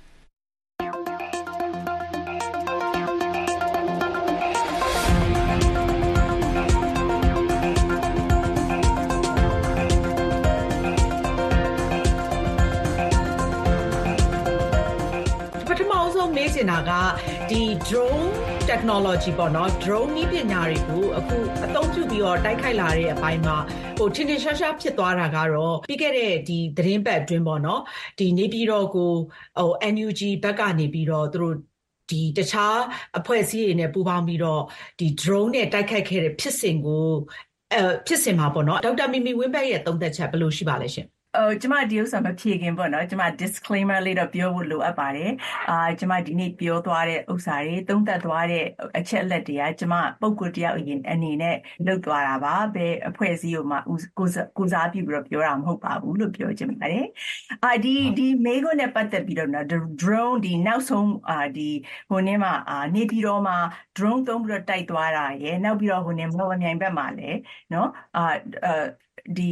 မေးချင်တာကဒီ drone technology ပေါ့နော် drone နည်းပညာတွေကိုအခုအသုံးပြုပြီးတော့တိုက်ခိုက်လာတဲ့အပိုင်းမှာထင်ထင်ရှားရှားဖြစ်သွားတာကတော့ပြီးခဲ့တဲ့ဒီသတင်းပတ်အတွင်းပေါ့နော်ဒီနေပြည်တော်ကိုNUG ဘက်ကနေပြီးတော့သူတို့ဒီတခြားအဖွဲ့အစည်းတွေနဲ့ပူးပေါင်းပြီးတော့ဒီ drone နဲ့တိုက်ခိုက်ခဲ့တဲ့ဖြစ်စဉ်ကိုဖြစ်စဉ်မှာပေါ့နော်ဒေါက်တာမီမီဝင်းဘတ်ရဲ့သုံးသပ်ချက်ဘယ်လိုရှိပါလဲရှင်ကျမဒီဥစ္စာမဖြေခင်ပေါ့နော်ကျမ disclaimer လေးတော့ပြောဖို့လိုအပ်ပါတယ်ကျမဒီနေ့ပြောသွားတဲ့ဥစ္စာတွေသုံးသပ်သွားတဲ့အချက်အလက်တွေကကျမပုံကိုတယောက်အနေနဲ့လုပ်သွားတာပါဘယ်အဖွဲ့အစည်းကိုမှကိုစားပြုပြီးတော့ပြောတာမဟုတ်ပါဘူးလို့ပြောချင်ပါတယ်ဒီမေးခွန်းနဲ့ပတ်သက်ပြီးတော့ drone ဒီနောက်ဆုံးဒီဟိုနေ့မှာနေပြည်တော်မှာ drone သုံးပြီးတော့တိုက်သွားတာရယ်နောက်ပြီးတော့ဟိုနေ့မော်လမြိုင်ဘက်မှာလည်းနော်ဒီ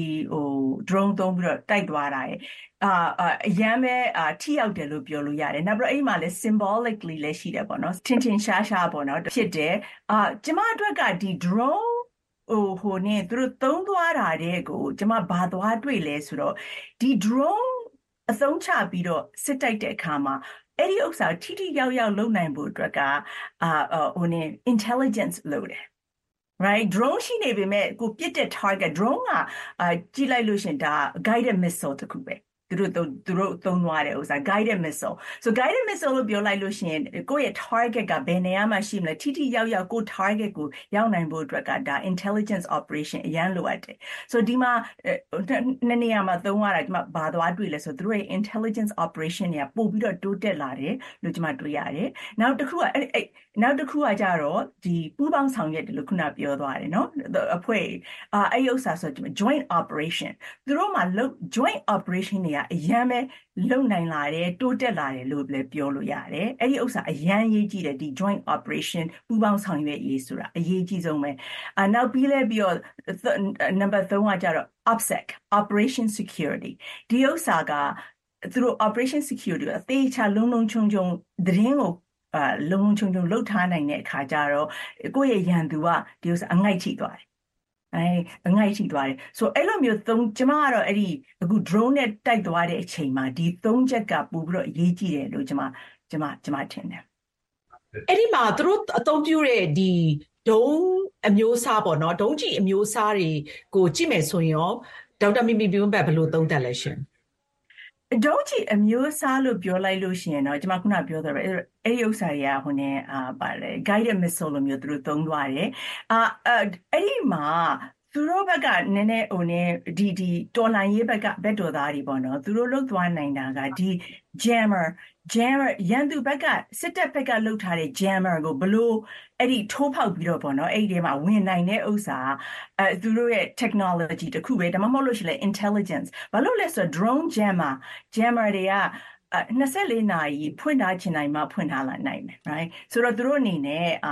drone သုံးပြီးတော့တိုက်သွားတာရယ်အရန်ပဲထိရောက်တယ်လို့ပြောလို့ရတယ်နောက်ပြီးတော့အဲ့မှာလည်း symbolically လည်းရှိတယ်ပေါ့နော်ထင်ထင်ရှားရှားပေါ့နော်ဖြစ်တယ်ကျမအတွက်ကဒီ drone ဟိုနဲ့သူတို့သုံးသွားတာတဲ့ကိုကျမဘာသွားတွေ့လဲဆိုတော့ဒီ drone အသုံးချပြီးတော့စစ်တိုက်တဲ့အခါမှာအဲ့ဒီဥစ္စာထိထိရောက်ရောက်လုပ်နိုင်ဖို့အတွက်ကဟိုနဲ့ intelligence လို့တယ်right drone ရှိနေပေမဲ့ကိုပြစ်တဲ့ target drone ကကြည့်လိုက်လို့ရှင်ဒါ guided missile တခုပဲသူတို့သုံးသွားတဲ့ဥစ္စာ guided missile so guided missile လို့ပြောလိုက်လို့ရှင်ကိုယ့်ရဲ့ target ကဘယ်နေရာမှာရှိမလဲထိထိရောက်ရောက်ကို target ကိုရောက်နိုင်ဖို့အတွက်ကဒါ intelligence operation အရန်လိုအပ်တယ် so ဒီမှာနှစ်နေရာမှာသုံးရတာဒီမှာဘာသွားတွေ့လဲဆိုသူတို့ရဲ့ intelligence operation တွေကပို့ပြီးတော့တိုးတက်လာတယ်လို့ဒီမှာတွေ့ရတယ်နောက်တစ်ခုကကြတော့ဒီပူးပေါင်းဆောင်ရွက်တယ်လို့ခုနပြောသွားတယ်နော်အဖွဲ့အဲ့ဥစ္စာဆို joint operation သူတို့မှာ joint operation တွေကအရန်ပဲလုံနိုင်လာတယ်တိုးတက်လာတယ်လို့လည်းပြောလို့ရတယ်အဲ့ဒီဥစ္စာအရန်ရေးကြည့်တယ်ဒီ joint operation ပူးပေါင်းဆောင်ရွက်ရေးဆိုတာအရေးကြီးဆုံးပဲနောက်ပြီးလဲပြီးတော့ number 3ကကြတော့ OPSEC operation security ဒီဥစ္စာကသူတို့ operation security အသေးချာလုံချုံသတင်းကိုလုံချုံလှုပ်ထားနိုင်တဲ့အခါကျတော့ကိုယ့်ရဲ့ရန်သူကဒီဥစ္စာအငိုက်ထိသွားတယ်အငိုက်ထိသွားတယ်ဆိုအဲ့လိုမျိုးကျမကတော့အဲ့ဒီအခု drone နဲ့တိုက်သွားတဲ့အချိန်မှာဒီ3ချက်ကပို့ပြီးတော့အရေးကြီးတယ်လို့ကျမထင်တယ်အဲ့ဒီမှာသူတို့အသုံးပြုတဲ့ဒီဒုံးအမျိုးအစားပေါ့နော်ဒုံးကြီးအမျိုးအစားတွေကိုကြည့်မယ်ဆိုရင်ရောဒေါက်တာမီမီဘီဝင်းဘတ်ဘယ်လိုသုံးသပ်လဲရှင်ဒုံးကြီးအမျိုးအစားလို့ပြောလိုက်လို့ရှိရင်တော့ကျွန်မခုနပြောသလိုအဲ့ဒီဥစ္စာတွေကဟိုနဲ့ပါတယ် guided missile လို့မျိုးသူတို့သုံးသွားတယ်အဲ့ဒီမှာသူတို့ဘက်ကနည်းနည်းဟိုနဲ့ဒီတော်လန်ရေးဘက်ကဘက်တော်သားတွေပေါ့နော်သူတို့လုတ်သွားနိုင်တာကဒီ jammer ရန်သူဘက်ကစစ်တပ်ဘက်ကလုတ်ထားတဲ့ jammer ကိုဘလို့အဲ့ဒီထိုးဖောက်ပြီးတော့ပေါ့နော်အဲ့ဒီထဲမှာဝင်နိုင်တဲ့ဥစ္စာသူတို့ရဲ့ technology တခုပဲဒါမှမဟုတ်လို့ရှိရင် intelligence ဘာလို့လဲဆိုတော့ drone jammer တွေက24နာရီဖွင့်ထားချင်တိုင်းမှဖွင့်ထားလာနိုင်တယ် right ဆိုတော့သူတို့အနေနဲ့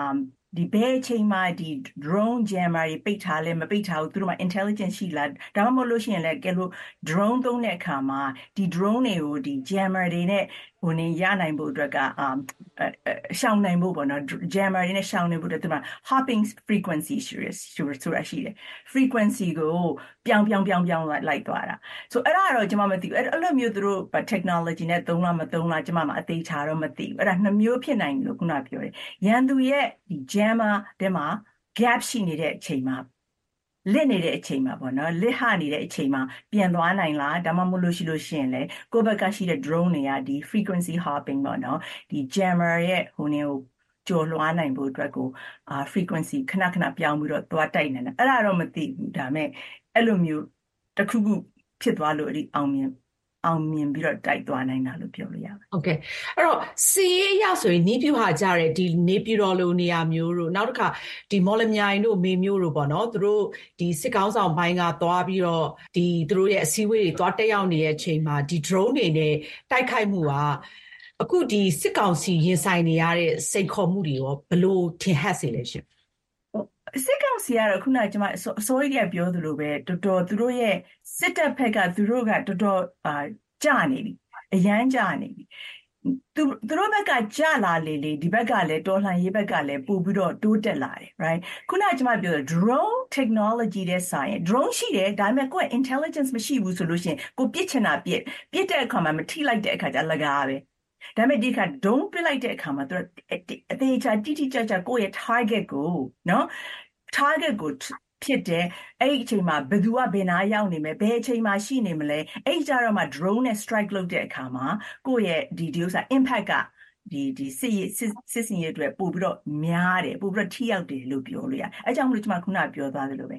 ဒီဘဲချိန်မှာဒီ drone jammer တွေပိတ်ထားလဲမပိတ်ထားဘူးသူတို့မှာ intelligence ရှိလားဒါမှမဟုတ်လို့ရှိရင်လည်းကဲလို့ drone သုံးတဲ့အခါမှာဒီ drone တွေကိုဒီ jammer တွေနဲ့ဟိုနေရနိုင်ဖို့အတွက်ကရှောင်နိုင်ဖို့ပေါ့နော် jammer တွေနဲ့ရှောင်နိုင်ဖို့အတွက်ဒီမှာ hopping frequency ဆိုတာရှိတယ် frequency ကိုပြောင်းလိုက်သွားတာဆိုအဲ့ဒါတော့ကျွန်မမသိဘူးအဲ့လိုမျိုးသူတို့ technology နဲ့သုံးလားမသုံးလားကျွန်မမအသေးချာတော့မသိဘူးအဲ့ဒါနှစ်မျိုးဖြစ်နိုင်တယ်လို့ခုနပြောတယ်ရန်သူရဲ့ဒီ jammer တဲ့မှာ gap ရှိနေတဲ့အချိန်မှာလစ်နေတဲ့အချိန်မှာပေါ့နော်လစ်ဟနေတဲ့အချိန်မှာပြန်သွားနိုင်လားဒါမှမဟုတ်လို့ရှိရင်လေကိုယ့်ဘက်ကရှိတဲ့ drone တွေကဒီ frequency hopping ပေါ့နော်ဒီ jammer ရဲ့ဟိုနေကိုကျော်လွှားနိုင်ဖို့အတွက်ကိုfrequency ခဏပြောင်းပြီးတော့သွားတိုက်နေတာအဲ့ဒါတော့မသိဘူးဒါပေမဲ့အဲ့လိုမျိုးတစ်ခုခုဖြစ်သွားလို့အဲ့ဒီအောင်မြင်ပြီးတော့တိုက်သွားနိုင်တာလို့ပြောလို့ရပါတယ်။ Okay အဲ့တော့စီးရဆိုရင်နီးပြူဟာကြတဲ့ဒီနေပြူတော်လိုနေရာမျိုးတို့နောက်တစ်ခါဒီမော်လမြိုင်တို့မေမျိုးတို့ပေါ့နော်သူတို့ဒီစစ်ကောင်းဆောင်ဘိုင်းကသွားပြီးတော့ဒီသူတို့ရဲ့အစည်းအဝေးတွေသွားတက်ရောက်နေတဲ့အချိန်မှာဒီ drone တွေနဲ့တိုက်ခိုက်မှုကအခုဒီစစ်ကောင်စီရင်ဆိုင်နေရတဲ့စိန်ခေါ်မှုတွေရောဘလို့ထင်ဟပ်စေလဲရှင်စစ်ကောင်စီကတော့ခုနကကျွန်မအစိုးရပြောသလိုပဲတော်တော်သူတို့ရဲ့စစ်တပ်ဘက်ကသူတို့ကတော်တော်ကြာနေပြီအရန်ကြာနေပြီသူတို့ဘက်ကကြာလာလေဒီဘက်ကလည်းတော်လှန်ရေးဘက်ကလည်းပို့ပြီးတော့တိုးတက်လာတယ် right ခုနကကျွန်မပြောတဲ့ drone technology တဲ့ဆိုင် drone ရှိတယ်ဒါပေမဲ့ကိုယ် intelligence မရှိဘူးဆိုလို့ရှိရင်ကိုပြစ်ချင်တာပြစ်တဲ့အခါမှာမထိလိုက်တဲ့အခါကျလကားပဲဒါပေမဲ့ဒီကဒုံးပစ်လိုက်တဲ့အခါမှာသူအသေးချာတိကျကိုယ့်ရဲ့ target ကိုနော် target ကိုဖြစ်တယ်အဲ့ဒီအချိန်မှာဘယ်သူကဘယ်နာရောက်နေမလဲဘယ်အချိန်မှာရှိနေမလဲအဲ့ဒီကြတော့မှ drone နဲ့ strike လုပ်တဲ့အခါမှာကိုယ့်ရဲ့ဒီဥစ္စာ impact ကဒီစစ်စင်ရဲ့အတွက်ပို့ပြီးတော့များတယ်ပို့ပြီးတော့ထိရောက်တယ်လို့ပြောလို့ရအဲကြောင့်မလို့ကျွန်မခုနပြောသွားသလိုပဲ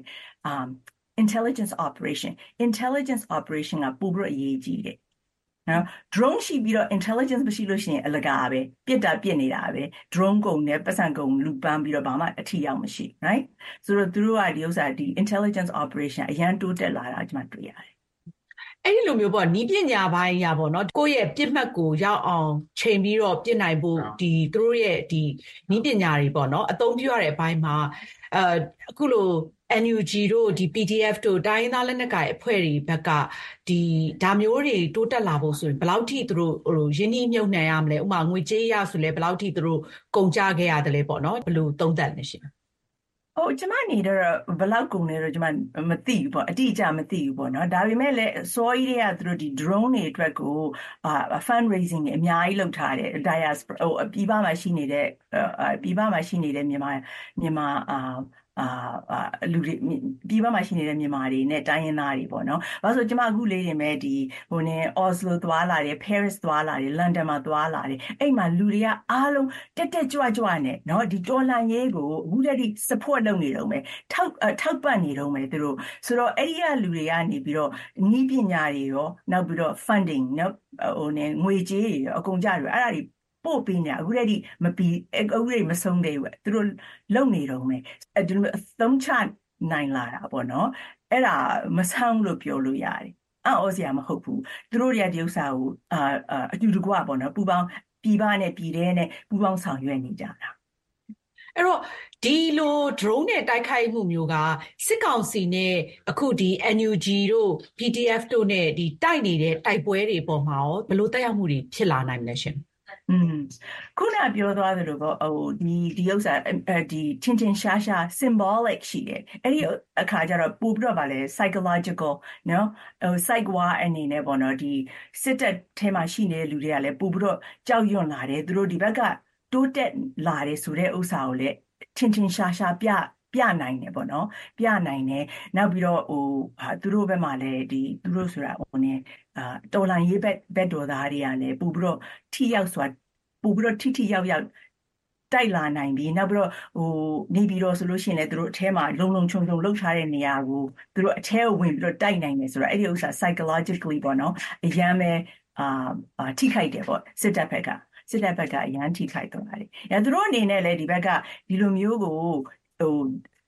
intelligence operation ကပို့ပြီးတော့အရေးကြီးတယ်နော် drone ရှိပြီးတော့ intelligence မရှိလို့ရှိရင်အလကားပဲပြစ်နေတာပဲ drone ကုန်နဲ့ပတ်စံကုန်လူပန်းပြီးတော့ဘာမှအထီရောက်မရှိ right ဆိုတော့သူတို့ကဒီဥစ္စာဒီ intelligence operation အရန်တိုးတက်လာတာကျွန်မတွေ့ရတယ်အဲ့ဒီလိုမျိုးပေါ့နီးပညာပိုင်းရပေါ့နော်ကိုယ့်ရဲ့ပြစ်မှတ်ကိုရောက်အောင်ချိန်ပြီးတော့ပြစ်နိုင်ဖို့ဒီသူတို့ရဲ့ဒီနီးပညာတွေပေါ့နော်အသုံးပြုရတဲ့အပိုင်းမှာအခုလိုNUG တို့ဒီ PDF တို့တိုင်းရင်းသားလက်နက်ကိုင်အဖွဲ့တွေဘက်ကဒီဒါမျိုးတွေတိုးတက်လာဖို့ဆိုရင်ဘယ်လောက်ထိသူတို့ဟိုရင်းနှီးမြှုပ်နှံရမလဲဥပမာငွေကြေးရဆိုလဲဘယ်လောက်ထိသူတို့ကုန်ကြခဲ့ရတယ်လဲပေါ့နော်ဘယ်လိုသုံးသပ်လဲရှင်ကျွန်မနေတော့ဘလောက်ကုန်လဲတော့ကျွန်မမသိဘူးပေါ့အတိအကျမသိဘူးပေါ့နော်ဒါပေမဲ့လည်းစောကြီးတွေကသူတို့ဒီ drone တွေအတွက်ကိုfundraising တွေအများကြီးလုပ်ထားတယ် diaspora ပြည်ပမှာရှိနေတဲ့မြန်မာလူတွေပြည်ပမှာရှိနေတဲ့မြန်မာတွေနဲ့တိုင်းရင်းသားတွေပေါ့နော်။ဘာလို့ဆိုကျွန်မအခုလေးတွေမဲ့ဒီဟိုနေ Oslo သွားလာတယ် Paris သွားလာတယ် London မှာသွားလာတယ်အဲ့မှာလူတွေကအားလုံးတက်ကြွနဲ့နော်ဒီတော်လှန်ရေးကိုအခုတည်း support လုပ်နေတော့မယ်ထောက်ပံ့နေတော့မယ်သူတို့ဆိုတော့အဲ့ဒီကလူတွေကနေပြီးတော့နည်းပညာတွေရောနောက်ပြီးတော့ funding နော်ဟိုနေငွေကြေးတွေရောအကုန်ကြတယ်အဲ့ဒါတွေပို့ပေးနေအခုတည်းမပြီးအခုတည်းမဆုံးသေးဘူးသူတို့လုံနေတော့မယ်ဒီလိုသုံးချနိုင်လာတာပေါ့နော်အဲ့ဒါမဆောင်လို့ပြောလို့ရတယ်အော်စရာမဟုတ်ဘူးသူတို့တွေကဒီဥစ္စာကိုအတူတကွပေါ့နော်ပူပေါင်းပြည်ပနဲ့ပြည်ထဲနဲ့ပူပေါင်းဆောင်ရွက်နေကြတာအဲ့တော့ဒီလို drone နဲ့တိုက်ခိုက်မှုမျိုးကစစ်ကောင်စီနဲ့အခုဒီ NUG တို့ PDF တို့နဲ့ဒီတိုက်နေတဲ့တိုက်ပွဲတွေပေါ်မှာရောဘယ်လိုတက်ရောက်မှုတွေဖြစ်လာနိုင်မလဲရှင်ခုနပြောသွားသလိုပေါ့ဟိုဒီဥစ္စာဒီချင်းရှား symbolic ရှိတယ်အဲ့ဒီအခါကျတော့ပို့ပြီးတော့ဗာလဲ psychological နော်ဟို psych war အနေနဲ့ပေါ့နော်ဒီစစ်တပ်ထဲမှာရှိနေတဲ့လူတွေကလည်းပို့ပြီးတော့ကြောက်ရွံ့လာတယ်သူတို့ဒီဘက်ကတိုးတက်လာတယ်ဆိုတဲ့ဥစ္စာကိုလည်းချင်းရှားပြနိုင်တယ်ပေါ့နော်ပြနိုင်တယ်နောက်ပြီးတော့ဟိုသူတို့ဘက်မှာလည်းဒီသူတို့ဆိုတာဟိုနေတော်လန်ရေးဘက်တော်သားတွေကလည်းပို့ပြီးတော့ထိရောက်စွာပို့ပြီးတော့ထိရောက်တိုက်လာနိုင်ပြီနောက်ပြီးတော့ဟိုနေပြီးတော့ဆိုလို့ရှိရင်လည်းသူတို့အထဲမှာလုံခြုံလှုပ်ထားတဲ့နေရာကိုသူတို့အထဲကိုဝင်ပြီးတော့တိုက်နိုင်တယ်ဆိုတော့အဲ့ဒီဥစ္စာ psychologically ပေါ့နော်အရန်ပဲထိခိုက်တယ်ပေါ့စစ်တပ်ဘက်ကအရန်ထိခိုက်သွားတယ်။သူတို့အနေနဲ့လည်းဒီဘက်ကဒီလိုမျိုးကိုဟို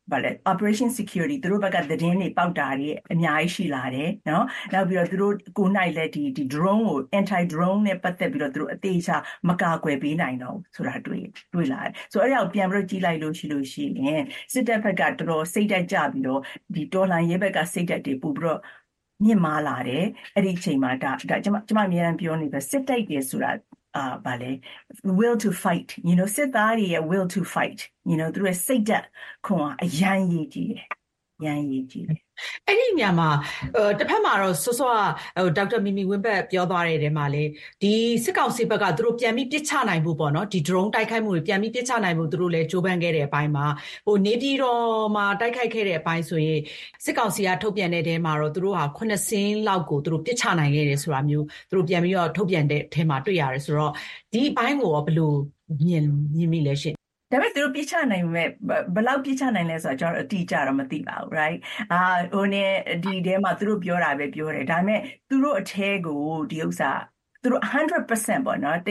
ဗါလေ operation security သူတို့ဘက်ကသတင်းတွေပေါက်တာတွေအများကြီးရှိလာတယ်နော်နောက်ပြီးတော့သူတို့ကိုနိုင်လဲဒီ drone ကို anti drone နဲ့ပတ်သက်ပြီးတော့သူတို့အသေးချာမကာကွယ်ပေးနိုင်တော့ဆိုတာတွေ့လာတယ်ဆိုတော့အဲ့ဒါကိုပြန်ပြီးတော့ကြီးလိုက်လို့ရှိရင်စစ်တပ်ဘက်ကတော်တော်စိတ်တက်ကြပြီးတော့ဒီတော်လှန်ရေးဘက်ကစိတ်တက်တွေပို့ပြီးတော့မြင့်မားလာတယ်အဲ့ဒီအချိန်မှာဒါကျွန်မအများအားပြောနေပဲစစ်တိုက်တယ်ဆိုတာဗါလေ will to fightစစ်သားတွေရဲ့ will to fightသူတို့ရဲ့စိတ်ဓာတ်ခွန်အားအရန်ရေးကြည့်တယ်ရန်ရေးကြည့်တယ်အဲ့ဒီညမှာတစ်ဖက်မှာတော့စောစောဒေါက်တာမီမီဝင်းဘက်ပြောသွားတဲ့တဲမှာလေဒီစစ်ကောင်စီဘက်ကသူတို့ပြန်ပြီးပစ်ချနိုင်ဖို့ပေါ့နော်ဒီ drone တိုက်ခိုက်မှုတွေပြန်ပြီးပစ်ချနိုင်ဖို့သူတို့လည်းကြိုးပမ်းခဲ့တဲ့အပိုင်းမှာနေပြည်တော်မှာတိုက်ခိုက်ခဲ့တဲ့အပိုင်းဆိုရင်စစ်ကောင်စီကထုတ်ပြန်တဲ့တဲမှာတော့သူတို့ဟာ9စင်းလောက်ကိုသူတို့ပစ်ချနိုင်ခဲ့တယ်ဆိုတာမျိုးသူတို့ပြန်ပြီးတော့ထုတ်ပြန်တဲ့ထဲမှာတွေ့ရတယ်ဆိုတော့ဒီအပိုင်းကိုဘယ်လိုမြင်မိလဲရှင်ဒါပေမဲ့သူတို့ပြချနိုင်မဲ့ဘယ်လောက်ပြချနိုင်လဲဆိုတော့ကျွန်တော်အတိအကျတော့မသိပါဘူး right ဟိုနဲ့ဒီထဲမှာသူတို့ပြောတာပဲပြောတယ်ဒါပေမဲ့သူတို့အထဲကိုဒီဥစ္စာသူတို့ 100% ပေါ့နော်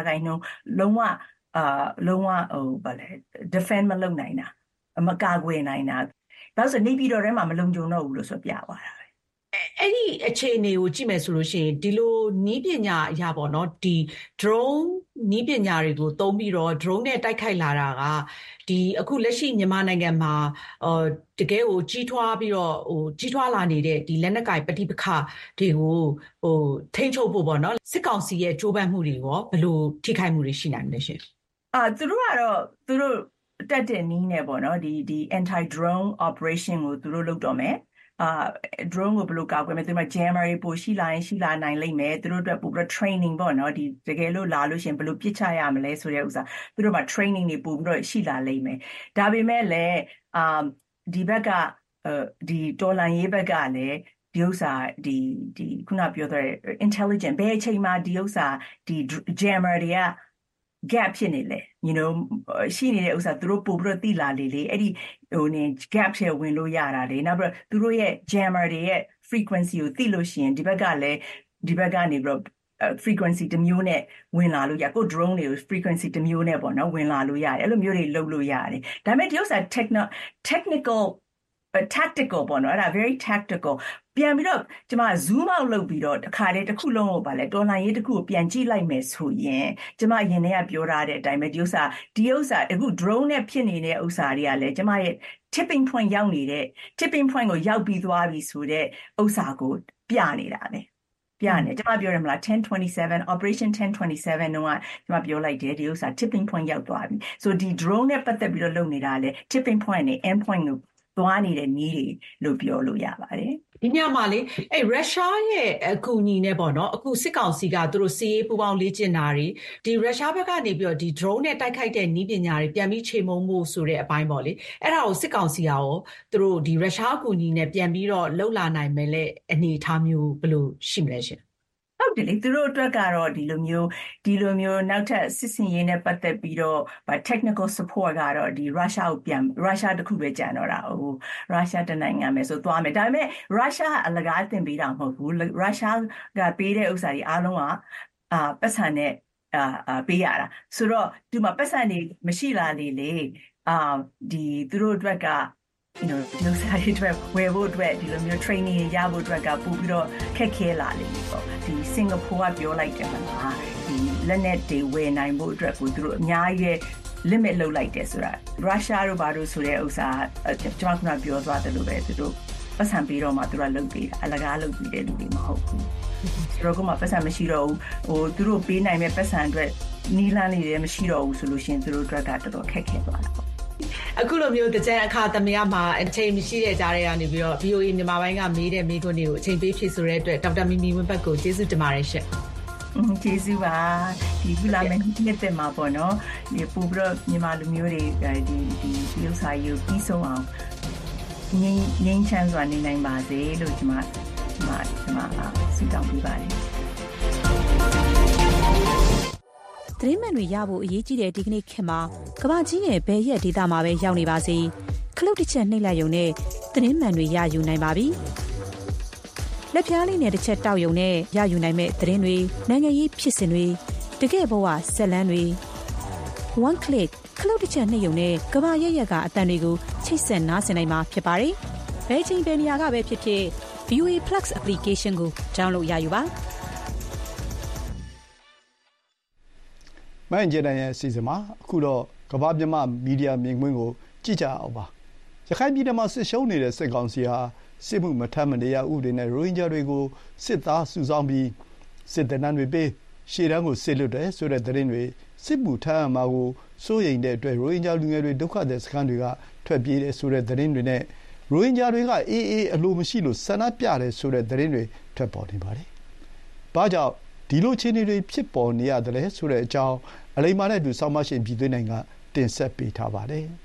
100%လုံးဝဗါလေ defend မလုပ်နိုင်တာမကာကွယ်နိုင်တာဒါဆိုနေပြည်တော်ထဲမှာမလုံခြုံတော့ဘူးလို့ဆိုပြသွားတာအဲ့ဒီအခြေအနေကိုကြည့်မယ်ဆိုလို့ရှိရင်ဒီလိုနီးပညာအရာပေါ့နော်ဒီ drone နီးပညာတွေကိုသုံးပြီးတော့ drone နဲ့တိုက်ခိုက်လာတာကဒီအခုလက်ရှိမြန်မာနိုင်ငံမှာတကယ်ကိုကြီးထွားပြီးတော့ကြီးထွားလာနေတဲ့ဒီလက်နက်ကိုင်ပဋိပက္ခတွေကိုထိန်းချုပ်ဖို့ပေါ့နော်စစ်ကောင်စီရဲ့ကြိုးပမ်းမှုတွေရောဘယ်လိုထိခိုက်မှုတွေရှိနိုင်လဲရှင်သူတို့ကတော့သူတို့တက်တဲ့နည်းနဲ့ပေါ့နော်ဒီ anti drone operation ကိုသူတို့လုပ်တော့မယ်drone ကိုဘယ်လိုကာကွယ်မလဲသူတို့ jammer တွေပို့ရှိလာနိုင်လိမ့်မယ်သူတို့အတွက်ပို့ပြီး training ပေါ့နော်ဒီတကယ်လို့လာလို့ရှင်ဘယ်လိုပစ်ချရမလဲဆိုတဲ့ဥစ္စာသူတို့မှာ training တွေပို့ပြီးတော့ရှိလာလိမ့်မယ်ဒါပေမဲ့လည်းဒီဘက်ကဒီတော်လန်ရေးဘက်ကလည်းဒီဥစ္စာဒီခုနပြောတဲ့ intelligent ဘယ်အချိန်မှာဒီဥစ္စာဒီ jammer တွေက gap ဖြစ်နေလဲရှိနေတဲ့ဥစ္စာသူတို့ပို့ပြီးတော့တိလာလေအဲ့ဒီgap ထဲဝင်လို့ရတာလေနောက်ပြီးတော့သူတို့ရဲ့ jammer တွေရဲ့ frequency ကိုသိလို့ရှိရင်ဒီဘက်ကနေပြီးတော့frequency တစ်မျိုးနဲ့ဝင်လာလို့ရကို drone တွေကို frequency တစ်မျိုးနဲ့ပေါ့နော်ဝင်လာလို့ရတယ်အဲ့လိုမျိုးတွေလုပ်လို့ရတယ်ဒါပေမဲ့ဒီဥစ္စာ technical tactical ပေါ့နော်အဲ့ဒါ very tactical ပြန်ပြီးတော့ကျွန်မ zoom out လုပ်ပြီးတော့တစ်ခါတည်းတစ်ခုလုံးကိုပါလဲတော်လှန်ရေးတစ်ခုကိုပြန်ကြည့်လိုက်မယ်ဆိုရင်ကျွန်မအရင်တည်းကပြောထားတဲ့အတိုင်းပဲဒီဥစ္စာအခု drone နဲ့ဖြစ်နေတဲ့ဥစ္စာတွေကလည်းကျွန်မရဲ့ tipping point ရောက်နေတဲ့ tipping point ကိုရောက်ပြီးသွားပြီဆိုတဲ့ဥစ္စာကိုပြနေတာပဲပြနေကျွန်မပြောရမလား 1027 operation 1027တော့ကျွန်မပြောလိုက်တယ်ဒီဥစ္စာ tipping point ရောက်သွားပြီဆိုဒီ drone နဲ့ပတ်သက်ပြီးတော့လုပ်နေတာလေ tipping point နဲ့ end point ကိုသွားနေတဲ့နည်းတွေလို့ပြောလို့ရပါတယ်ဒီညမှာလေရုရှားရဲ့အကူအညီနဲ့ပေါ့နော်အခုစစ်ကောင်စီကသူတို့စီးရေးပူပေါင်းလေ့ကျင့်တာတွေဒီရုရှားဘက်ကနေပြီးတော့ဒီ drone နဲ့တိုက်ခိုက်တဲ့နည်းပညာတွေပြန်ပြီးချိန်မုံမှုဆိုတဲ့အပိုင်းပေါ့လေအဲ့ဒါကိုစစ်ကောင်စီကရောသူတို့ဒီရုရှားအကူအညီနဲ့ပြန်ပြီးတော့လှုပ်လာနိုင်မယ်လေအနေအထားမျိုးဘယ်လိုရှိမလဲရှင်ဟုတ်တယ်လေသူတို့အတွက်ကတော့ဒီလိုမျိုးနောက်ထပ်စစ်စင်ရေးနဲ့ပတ်သက်ပြီးတော့ technical support ကတော့ဒီရုရှားတခုပဲကြံတော့တာရုရှားတနိုင်ငံပဲဆိုသွားမယ်ဒါပေမဲ့ရုရှားအလကားတင်ပေးတာမဟုတ်ဘူးရုရှားကပေးတဲ့ဥစ္စာတွေအားလုံးကပတ်စံနဲ့ပေးရတာဆိုတော့ဒီမှာပတ်စံတွေမရှိလာလေဒီသူတို့အတွက်ကဒီလိုစားရတဲ့ဝယ်ဖို့အတွက်ဒီလိုမျိုး training ရဖို့အတွက်ကပို့ပြီးတော့ခက်ခဲလာလိမ့်မယ်ပေါ့ဒီစင်ကာပူကပြောလိုက်တယ်မှာဒီလက်နက်တွေဝယ်နိုင်ဖို့အတွက်ကိုသူတို့အများကြီး limit လုပ်လိုက်တယ်ဆိုတာရုရှားတို့ဘာလို့ဆိုတဲ့ဥစ္စာကျွန်မကပြောသွားတယ်လို့ပဲသူတို့ပတ်စံပြီးတော့မှသူကလုပ်ပေးတာအလကားလုပ်ပေးတဲ့လူတွေမဟုတ်ဘူးသူတို့ကမှပတ်စံမရှိတော့ဘူးသူတို့ပေးနိုင်မဲ့ပတ်စံအတွက်နီးလန်းနေတယ်မရှိတော့ဘူးဆိုလို့ရှင်သူတို့အတွက်ကတော်တော်ခက်ခဲသွားတာပေါ့အခုလိုမျိုးတကြံအခါသမယမှာအချိန်မရှိတဲ့ကြားထဲကနေပြီးတော့ VOA မြန်မာပိုင်းကမေးတဲ့မေးခွန်းတွေကိုအချိန်ပေးဖြေဆိုတဲ့အတွက်ဒေါက်တာမီမီဝင်းဘတ်ကိုကျေးဇူးတင်ပါတယ်ရှင့်ကျေးဇူးပါဒီခုလာမယ့်နှစ်သက်မှာပေါ့နော်ဒီပို့ပြီးတော့မြန်မာလူမျိုးတွေဒီဥစ္စာယူပြီးဆုံးအောင်ငြိမ်းချမ်းစွာနေနိုင်ပါစေလို့ကျွန်မဆုတောင်းပေးပါတယ်သတင်းမှန်တွေရဖို့အရေးကြီးတဲ့ဒီကနေ့ခေတ်မှာကမ္ဘာကြီးရဲ့ဘယ်ရက်ဒေသမှာပဲရောက်နေပါစေခလုတ်တစ်ချက်နှိပ်လိုက်ရုံနဲ့သတင်းမှန်တွေရယူနိုင်ပါပြီလက်ပြားလေးနဲ့တစ်ချက်တောက်ရုံနဲ့ရယူနိုင်မဲ့သတင်းတွေနိုင်ငံရေးဖြစ်စဉ်တွေတကယ့်ဘဝဇာတ်လမ်းတွေ one click ခလုတ်တစ်ချက်နှိပ်ရုံနဲ့ကမ္ဘာရဲ့ရက်ကအတန်တွေကိုချိတ်ဆက်နားဆင်နိုင်မှာဖြစ်ပါတယ်။ဘယ်ချိန်ဘယ်နေရာကပဲဖြစ်ဖြစ် VOA Plus application ကို download ရယူပါ။မန်ဂျီတိုင်းရဲ့အစီအစဉ်မှာအခုတော့ကမ္ဘာမြမမီဒီယာမြင်ကွင်းကိုကြည့်ကြအောင်ပါ။ရခိုင်ပြည်နယ်မှာစစ်ရှုံးနေတဲ့စစ်ကောင်စီဟာစစ်မှုမထမ်းမနေရဥပဒေနဲ့ရိုဟင်ဂျာတွေကိုစစ်သားစုဆောင်းပြီးစစ်တပ်နှံတွေပေးရှေ့တန်းကိုစစ်လွတ်တယ်ဆိုတဲ့သတင်းတွေစစ်မှုထမ်းမှာကိုစိုးရိမ်တဲ့အတွက်ရိုဟင်ဂျာလူငယ်တွေဒုက္ခသည်စခန်းတွေကထွက်ပြေးတယ်ဆိုတဲ့သတင်းတွေနဲ့ရိုဟင်ဂျာတွေကအေးအေးအလိုမရှိလို့ဆန္ဒပြတယ်ဆိုတဲ့သတင်းတွေထွက်ပေါ်နေပါတယ်။ဘာကြောင့်ဒီလိုအခြေအနေတွေဖြစ်ပေါ်နေရတယ်လဲဆိုတဲ့အကြောင်းအလိမ္မာနဲ့အတူဆောင်းမရှင်ပြည်သွင်းနိုင်ကတင်ဆက်ပေးထားပါတယ်။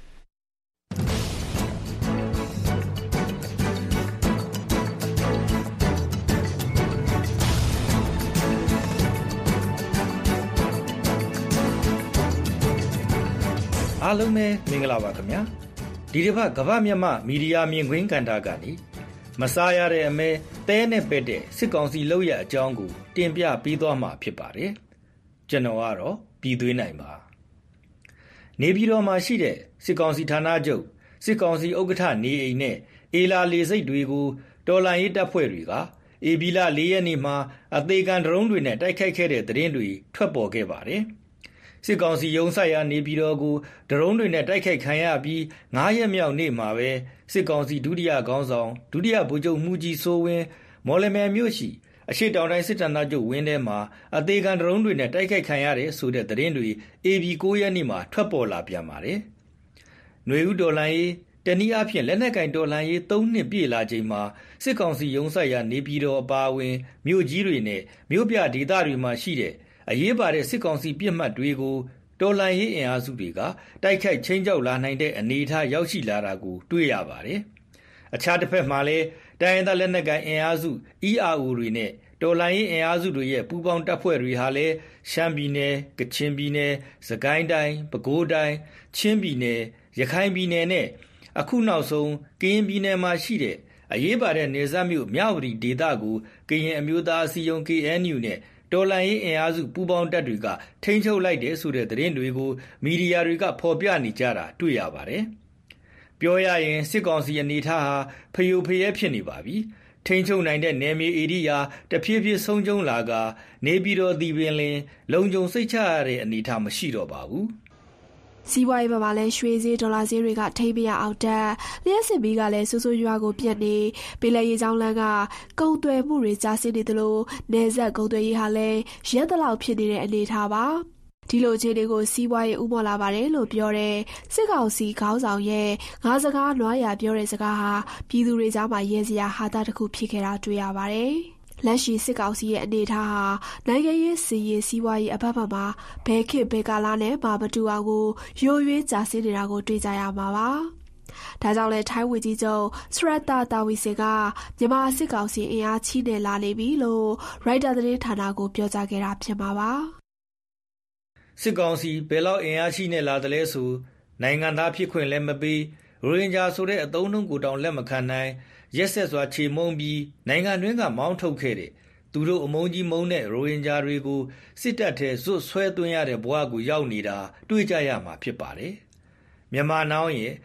အားလုံးပဲမင်္ဂလာပါခင်ဗျာဒီတစ်ပတ်ကမ္ဘာမြမမီဒီယာမြင်ကွင်းကဏ္ဍကနေမစားရတဲ့အမဲတဲနဲ့ပက်တဲ့စစ်ကောင်စီလုပ်ရအကြောင်းကိုတင်ပြပေးသွားမှာဖြစ်ပါတယ်ကျွန်တော်ကတော့ပြည်သွင်းနိုင်ပါနေပြည်တော်မှာရှိတဲ့စစ်ကောင်စီဌာနချုပ်စစ်ကောင်စီဥက္ကဋ္ဌနေအိမ်နဲ့အေလာလေစိတ်တွေကိုတော်လှန်ရေးတပ်ဖွဲ့တွေကအေဘီလာ၄ရက်နေ့မှာအသေးခံဒရုန်းတွေနဲ့တိုက်ခိုက်ခဲ့တဲ့သတင်းတွေထွက်ပေါ်ခဲ့ပါတယ်စစ်ကောင်စီရုံးဆိုင်ရာနေပြည်တော်ကိုဒရုန်းတွေနဲ့တိုက်ခိုက်ခံရပြီး9ရက်မြောက်နေ့မှာပဲစစ်ကောင်စီဒုတိယခေါင်းဆောင်ဒုတိယဗိုလ်ချုပ်မှုကြီးစိုးဝင်းမော်လမြိုင်မြို့ရှိအရှိတောင်တိုင်းစစ်တပ်သားချုပ်ဝင်းထဲမှာအသေးခံဒရုန်းတွေနဲ့တိုက်ခိုက်ခံရတယ်ဆိုတဲ့သတင်းတွေ AB 9ရက်နေ့မှာထွက်ပေါ်လာပြန်ပါတယ်။ຫນွေဦးတော်လှန်ရေးတနည်းအားဖြင့်လက်နက်ကင်တော်လှန်ရေး3နှစ်ပြည့်လာချိန်မှာစစ်ကောင်စီရုံးဆိုင်ရာနေပြည်တော်အပါအဝင်မြို့ကြီးတွေနဲ့မြို့ပြဒေသတွေမှာရှိတဲ့အရေးပါတဲ့စစ်ကောင်စီပြစ်မှတ်တွေကိုတော်လှန်ရေးအင်အားစုတွေကတိုက်ခိုက်ချင်းကြောက်လာနိုင်တဲ့အနေအထားရောက်ရှိလာတာကိုတွေ့ရပါတယ်။အခြားတစ်ဖက်မှာလည်းတိုင်းရင်းသားလက်နက်ကိုင်အင်အားစု ERO တွေနဲ့တော်လှန်ရေးအင်အားစုတွေရဲ့ပူးပေါင်းတပ်ဖွဲ့တွေဟာလည်းရှမ်းပြည်နယ်၊ကချင်ပြည်နယ်၊စကိုင်းတိုင်း၊ပဲခူးတိုင်း၊ချင်းပြည်နယ်၊ရခိုင်ပြည်နယ်နဲ့အခုနောက်ဆုံးကရင်ပြည်နယ်မှာရှိတဲ့အရေးပါတဲ့နယ်စပ်မြို့မြဝတီဒေသကိုကရင်အမျိုးသားအစည်းအရုံး KNU နဲ့တော်လှန်ရေးအင်အားစုပူးပေါင်းတပ်တွေကထိန်းချုပ်လိုက်တယ်ဆိုတဲ့သတင်းတွေကိုမီဒီယာတွေကဖော်ပြနေကြတာတွေ့ရပါတယ်။ပြောရရင်စစ်ကောင်စီအနေထားဟာဖျို့ဖျဲဖြစ်နေပါပြီ။ထိန်းချုပ်နိုင်တဲ့နယ်မြေဧရိယာတဖြည်းဖြည်းဆုံးရှုံးလာကနေပြည်တော်ဒီပင်လင်လုံခြုံစိတ်ချရတဲ့အနေထားမရှိတော့ပါဘူး။စီးပွားရေးမှာလည်းရွှေဈေးဒေါ်လာဈေးတွေကထိပ်ပြအောင်တက်လျှက်စစ်မီးကလည်းဆူဆူရွာကိုပြတ်နေပြည်လဲရေးချောင်းလန်းကကုန်သွယ်မှုတွေကျဆင်းနေသလိုနေဆက်ကုန်သွယ်ရေးဟာလည်းရက်တလောက်ဖြစ်နေတဲ့အနေထားပါဒီလိုအခြေအနေကိုစီးပွားရေးဥမော်လာပါတယ်လို့ပြောတဲ့စစ်ကောင်စီခေါင်းဆောင်ရဲ့ငါးစကားနွားရပြောတဲ့စကားဟာပြည်သူတွေကြားမှာရဲစရာဟာတာတစ်ခုဖြစ်ခဲ့တာတွေ့ရပါတယ်လက်ရှိစစ်ကောင်စီရဲ့အနေအထားဟာနိုင်ငံရေးစီရေးစီးပွားရေးအဖက်ဖက်မှာဘဲခေတ်ဘဲကာလာနဲ့မတူအောင်ကိုရိုးရွေးကြာဆင်းနေတာကိုတွေ့ကြရမှာပါ။ဒါကြောင့်လဲထိုင်းဝန်ကြီးချုပ်စရတ်တာတာဝီစင်ကမြန်မာစစ်ကောင်စီအင်အားကြီးနေလာနေပြီလို့ရိုက်တာသတင်းဌာနကိုပြောကြားခဲ့တာဖြစ်မှာပါ။စစ်ကောင်စီဘယ်လောက်အင်အားရှိနေလာတယ်လဲဆိုနိုင်ငံသားဖြစ်ခွင့်လည်းမပေးရိုဟင်ဂျာဆိုတဲ့အသုံးအနှုန်းကိုတောင်လက်မခံနိုင်ရက်ဆက်စွာခြေမုံပြီးနိုင်ငံတွင်းကမောင်းထုတ်ခဲ့တဲ့သူတို့အမုန်းကြီးမုန်းတဲ့ရိုဟင်ဂျာတွေကိုစစ်တပ်ထဲဇွတ်ဆွဲသွင်းရတဲ့ဘဝကိုရောက်နေတာတွေ့ကြရမှာဖြစ်ပါတယ်။မြန်မာနောင်ရဲ့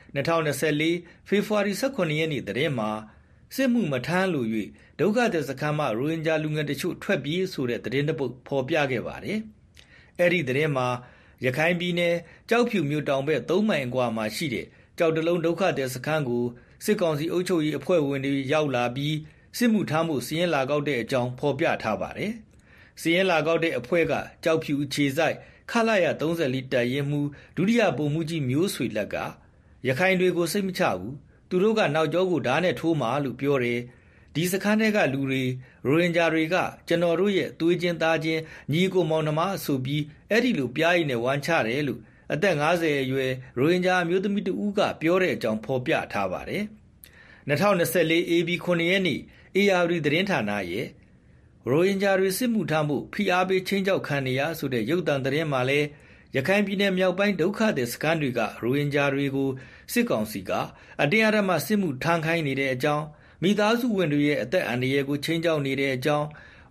2024ဖေဖော်ဝါရီ18ရက်နေ့သတင်းမှာစစ်မှုမထမ်းလို့၍ဒုက္ခသည်စခန်းမှရိုဟင်ဂျာလူငယ်တချို့ထွက်ပြေးဆိုတဲ့သတင်းတစ်ပုဒ်ဖော်ပြခဲ့ပါတယ်။အဲ့ဒီသတင်းမှာရခိုင်ပြည်နယ်ကြောက်ဖြူမြို့တောင်ဘက်3မိုင်အကွာမှာရှိတဲ့ကြောက်တလုံးဒုက္ခသည်စခန်းကိုစစ်ကောင်စီအုပ်ချုပ်ရေးအဖွဲ့ဝင်တွေရောက်လာပြီးစစ်မှုထမ်းမှုစီးရင်လာကောက်တဲ့အကြောင်းဖော်ပြထားပါတယ်။စီးရင်လာကောက်တဲ့အဖွဲ့ကကြောက်ဖြူအခြေဆိုင်ခလာရ34တပ်ရင်းမှုဒုတိယဗိုလ်မှူးကြီးမျိုးဆွေလက်ကရခိုင်တွေကိုစိတ်မချဘူးသူတို့ကနောက်ကျောကိုဓာတ်နဲ့ထိုးမှာလို့ပြောတယ်ဒီစခန်းထဲကလူတွေရိုဟင်ဂျာတွေကကျွန်တော်တို့ရဲ့သွေးချင်းသားချင်းညီကိုမောင်နှမဆိုပြီးအဲ့ဒီလိုပြားရည်နဲ့ဝမ်းချတယ်လို့အသက်50အရွယ်ရိုဟင်ဂျာအမျိုးသမီးတဦးကပြောတဲ့အကြောင်းဖော်ပြထားပါတယ်။2024 AB 9ရက်နေ့ AR သတင်းဌာနရဲ့ရိုဟင်ဂျာတွေစစ်မှုထမ်းမှုဖိအားပေးချင်းကြောက်ခံနေရဆိုတဲ့ရုပ်သံသတင်းမှာလည်းရခိုင်ပြည်နယ်မြောက်ပိုင်းဒုက္ခသည်စခန်းတွေကရိုဟင်ဂျာတွေကိုစစ်ကောင်စီကအတင်းအဓမ္မစစ်မှုထမ်းခိုင်းနေတဲ့အကြောင်းမိသားစုဝင်တွေရဲ့အသက်အန္တရာယ်ကိုချင်းကြောက်နေတဲ့အကြောင်း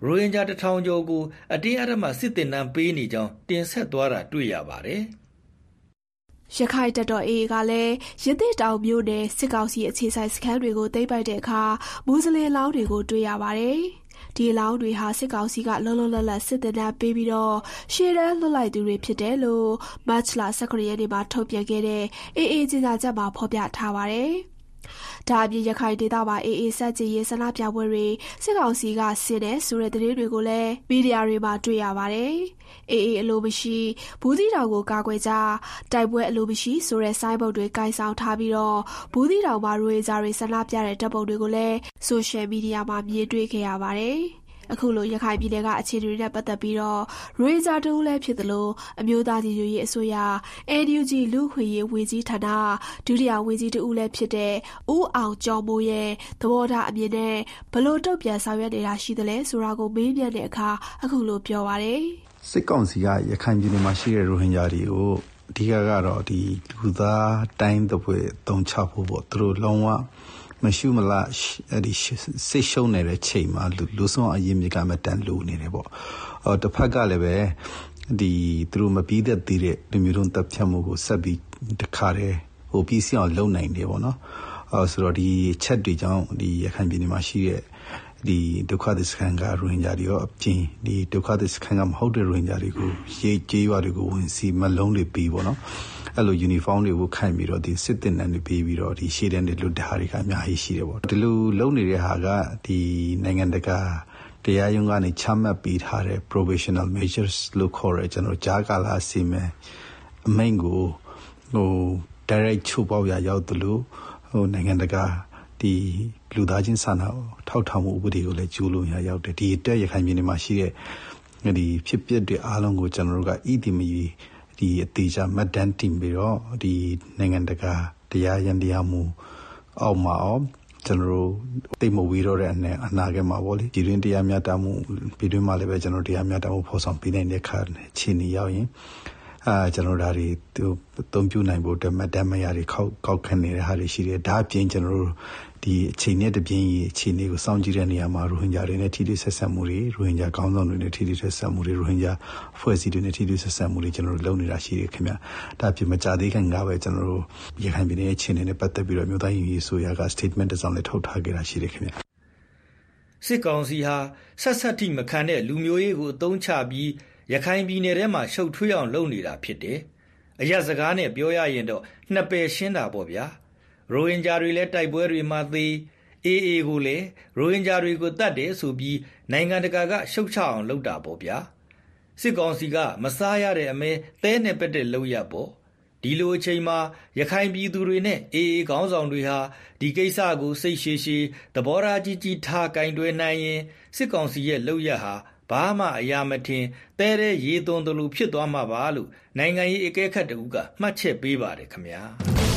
ရိုဟင်ဂျာ1000ကျော်ကိုအတင်းအဓမ္မစစ်တင်နှံပေးနေကြောင်းတင်ဆက်သွားတာတွေ့ရပါတယ်ရခိုင်တပ်တော် AA ကလည်းရသေ့တောင်မြို့နယ်စစ်ကောင်စီအခြေစိုက်စခန်းတွေကိုသိမ်းပိုက်တဲ့အခါမွတ်စလင်လောင်းတွေကိုတွေ့ရပါတယ်။ဒီလောင်းတွေဟာစစ်ကောင်စီကလုံးလုံးလတ်လတ်စစ်တပ်နဲ့ပေးပြီးတော့ရှေ့တန်းလွတ်လိုက်သူတွေဖြစ်တယ်လို့မတ်လ19ရက်နေ့မှာထုတ်ပြန်ခဲ့တဲ့ AA ကြေညာချက်မှာဖော်ပြထားပါတယ်။ဒါအပြင်ရခိုင်ဒေသမှာ AA စက်ကြီးရေးဆန္ဒပြပွဲတွေစစ်ကောင်စီကဆင်တဲ့ဆိုတဲ့သတင်းတွေကိုလည်းမီဒီယာတွေမှာတွေ့ရပါတယ်။ AA အလိုမရှိဘူးသီးတောင်ကိုကာကွယ်ကြတိုက်ပွဲအလိုမရှိဆိုတဲ့ဆိုင်းဘုတ်တွေကင်ဆောင်ထားပြီးတော့ဘူးသီးတောင်မှာရိုဟင်ဂျာတွေဆန္ဒပြတဲ့တပ်ပုံတွေကိုလည်းဆိုရှယ်မီဒီယာမှာမြင်တွေ့ခဲ့ရပါတယ်။အခုလိုရခိုင်ပြည်နယ်ကအခြေအနေတွေနဲ့ပတ်သက်ပြီးတော့ရိုဟင်ဂျာတူလည်းဖြစ်သလိုအမျိုးသားညီညွတ်ရေးအစိုးရ NUG လူ့ခွင့်ရေးဝန်ကြီးဌာနဒုတိယဝန်ကြီးတူလည်းဖြစ်တဲ့ဦးအောင်ကျော်မိုးရဲ့သဘောထားအမြင်နဲ့ဘလို့တုတ်ပြန်ဆောင်ရွက်နေတာရှိသလဲဆိုတာကိုမေးမြန်းတဲ့အခါအခုလိုပြောပါတယ်။စစ်ကောင်စီကရခိုင်ပြည်နယ်မှာရှိတဲ့ရိုဟင်ဂျာတွေကိုအဓိကကတော့ဒီလူသားတိုင်းတစ်ပွဲတုံချဖို့ပေါ့သူတို့လုံးဝမရှိမလားအဲ့ဒီစိတ်ရှုံးနေတဲ့ချိန်မှာလူဆုံးအရင်မြကမတန်လူနေတယ်ပေါ့တစ်ဖက်ကလည်းပဲဒီသူတို့မပြီးတဲ့တည်တဲ့လူမျိုးတုံးတပ်ဖြတ်မှုကိုဆက်ပြီးတခါတည်းဟိုပြီးစီအောင်လုပ်နိုင်တယ်ပေါ့နော်ဆိုတော့ဒီချက်တွေကြောင့်ဒီရခိုင်ပြည်နယ်မှာရှိတဲ့ဒီဒုက္ခသည်စခန်းကရိုဟင်ဂျာတွေရောအပြင်ဒီဒုက္ခသည်စခန်းကမဟုတ်တဲ့ရိုဟင်ဂျာတွေကိုရေးကြေးရွာတွေကိုဝင်စီမလုံးတွေပြီးပေါ့နော်အဲ့လိုယူနီဖောင်းတွေကိုခိုင်ပြီးတော့ဒီစစ်တင်တန်းတွေပေးပြီးတော့ဒီရှေ့တန်းတွေလွတ်တဲ့ဟာတွေကအများကြီးရှိတယ်ပေါ့ဒီလိုလုံနေတဲ့ဟာကဒီနိုင်ငံတကာတရားရုံးကနေချမှတ်ပေးထားတဲ့ provisional measures လို့ခေါ်ရဲကျွန်တော်ကြားကာလအစီအမံအမိန့်ကိုဟို direct ချုပ်ပေါက်ရရောက်တယ်လို့ဟိုနိုင်ငံတကာဒီလူသားချင်းစာနာထောက်ထားမှုဥပဒေကိုလည်းကျူးလွန်ရရောက်တယ်ဒီတက်ရခိုင်ပြည်နယ်မှာရှိတဲ့ဒီဖြစ်ပျက်တွေအားလုံးကိုကျွန်တော်တို့ကဣတိမီဒီအသေးချာမတ်တန်တင်ပြီးတော့ဒီနိုင်ငံတကာတရားရန်တရားမှုအောက်မှာကျွန်တော်တို့တိတ်မဝေးတော့တဲ့အနာဂတ်မှာပေါ့လေဒီတွင်တရားမျှတမှုပြည်တွင်းမှာလည်းပဲကျွန်တော်တရားမျှတမှုဖော်ဆောင်ပေးနိုင်တဲ့ခါခြေနေရောက်ရင်ကျွန်တော်တို့သူအသုံးပြုနိုင်ဖို့တမတ်တမ်းမရတွေကောက်ခန့်နေတဲ့ဟာတွေရှိတယ်ဒါအပြင်ကျွန်တော်တို့ဒီအချိန်နဲ့တပြင်းကြီးအခြေအနေကိုစောင့်ကြည့်တဲ့နေရာမှာရိုဟင်ဂျာတွေနဲ့ထိတွေ့ဆက်ဆံမှုတွေရိုဟင်ဂျာကောင်းဆောင်တွေနဲ့ထိတွေ့ဆက်ဆံမှုတွေရိုဟင်ဂျာအဖွဲ့အစည်းတွေနဲ့ထိတွေ့ဆက်ဆံမှုတွေကျွန်တော်တို့လုပ်နေတာရှိတယ်ခင်ဗျဒါအပြင်မကြသေးခင်ကပဲကျွန်တော်တို့ရခိုင်ပြည်နယ်အခြေအနေနဲ့ပတ်သက်ပြီးတော့မြို့သားရေးဆိုရက statement တစ်စောင်လည်းထုတ်ထားခဲ့တာရှိတယ်ခင်ဗျစစ်ကောင်စီဟာဆက်ဆက်ထိမခံတဲ့လူမျိုးရေးကိုအသုံးချပြီးရခိုင်ပြည်နယ်ထဲမှာရှုပ်ထွေးအောင်လုပ်နေတာဖြစ်တယ်အရက်စကားနဲ့ပြောရရင်တော့နှစ်ပယ်ရှင်းတာပေါ့ဗျာရိုဟင်ဂျာတွေလည်းတိုက်ပွဲတွေမှာသေ AA ကိုလည်းရိုဟင်ဂျာတွေကိုတတ်တယ်ဆိုပြီးနိုင်ငံတကာကရှုတ်ချအောင်လုပ်တာပေါ့ဗျာစစ်ကောင်စီကမစားရတဲ့အမဲသဲနဲ့ပက်တဲ့လုပ်ရပေါ့ဒီလိုအချိန်မှာရခိုင်ပြည်သူတွေနဲ့ AA ခေါင်းဆောင်တွေဟာဒီကိစ္စကိုစိတ်ရှည်ရှည်သဘောထားကြီးထားကင်တွယ်နိုင်ရင်စစ်ကောင်စီရဲ့လုပ်ရဟာဘာမှအရာမထင်တဲတဲ့ရေသွန်းတယ်လို့ဖြစ်သွားမှာပါလို့နိုင်ငံရေးအကဲခတ်တူကမှတ်ချက်ပေးပါတယ်ခင်ဗျာ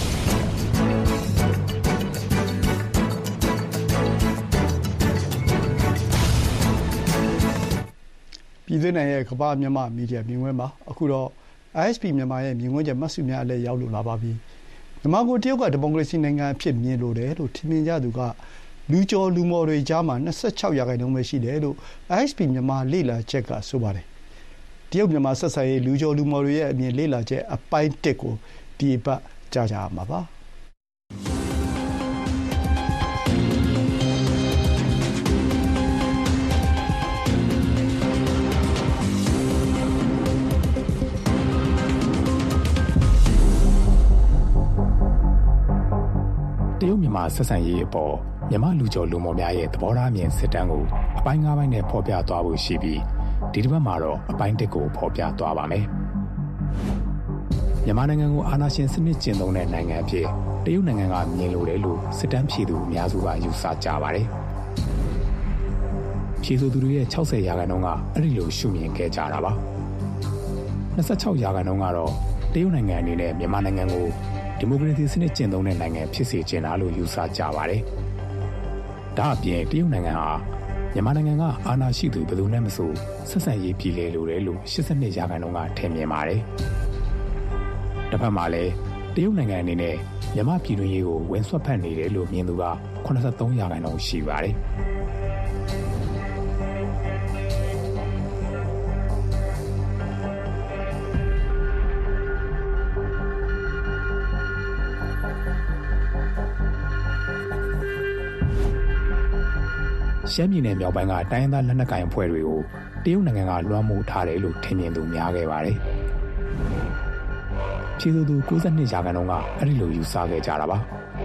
ပြည်သူ့နိုင်ငံရဲ့ကမ္ဘာမြန်မာမီဒီယာမြင်ကွင်းမှာအခုတော့ ISP မြန်မာရဲ့မြင်ကွင်းချက်မှတ်စုများလည်းရောက်လို့လာပါပြီမြန်မာကိုတရုတ်ကဒီမိုကရေစီနိုင်ငံအဖြစ်မြင်လို့တယ်လို့ထင်မြင်ကြသူကလူကျော်လူမော်တွေကြားမှာ26%ပဲရှိတယ်လို့ ISP မြန်မာလေ့လာချက်ကဆိုပါတယ်တရုတ်မြန်မာဆက်ဆံရေးလူကျော်လူမော်တွေရဲ့အမြင်လေ့လာချက်အပိုင်း1ကိုဒီပတ်ကြားကြရမှာပါတရုတ်မြန်မာဆက်ဆံရေးအပေါ်မြန်မာလူကျော်လူမော်များရဲ့သဘောထားမြင်စစ်တမ်းကိုအပိုင်း9ပိုင်းနဲ့ဖော်ပြသွားဖို့ရှိပြီးဒီတစ်ပတ်မှာတော့အပိုင်း1ကိုဖော်ပြသွားပါမယ်။မြန်မာနိုင်ငံကိုအာဏာရှင်စနစ်ကျင့်သုံးတဲ့နိုင်ငံအဖြစ်တရုတ်နိုင်ငံကမြင်လိုတယ်လို့စစ်တမ်းဖြေသူအများစုကယူဆကြပါတယ်။ဖြေဆိုသူတွေရဲ့60%ကအဲ့ဒီလိုရှုမြင်ခဲ့ကြတာပါ။26%ကတော့တရုတ်နိုင်ငံအနေနဲ့မြန်မာနိုင်ငံကိုဒီမိုကရေစီစနစ်ကျင့်သုံးတဲ့နိုင်ငံဖြစ်စေချင်တာလို့ယူဆကြပါတယ်။ဒါအပြင်တရုတ်နိုင်ငံဟာမြန်မာနိုင်ငံကအာဏာရှိသူဘယ်သူနဲ့မဆိုဆက်ဆံရေးပြည်လဲလိုတယ်လို့82%ကထင်မြင်ပါတယ်။တစ်ဖက်မှာလည်းတရုတ်နိုင်ငံအနေနဲ့မြန်မာပြည်တွင်းရေးကိုဝင်ဆွတ်ဖက်နေတယ်လို့မြင်သူက83%ရှိပါတယ်။ရှမ်းပြည်နယ်မြောက်ပိုင်းကတိုင်းရင်းသားလက်နက်ကိုင်အဖွဲ့တွေကိုတရုတ်နိုင်ငံကလွှမ်းမိုးထားတယ်လို့ထင်မြင်သူများခဲ့ပါတယ်။ပြည်သူ92%ကအဲ့ဒီလိုယူဆခဲ့ကြတာပါ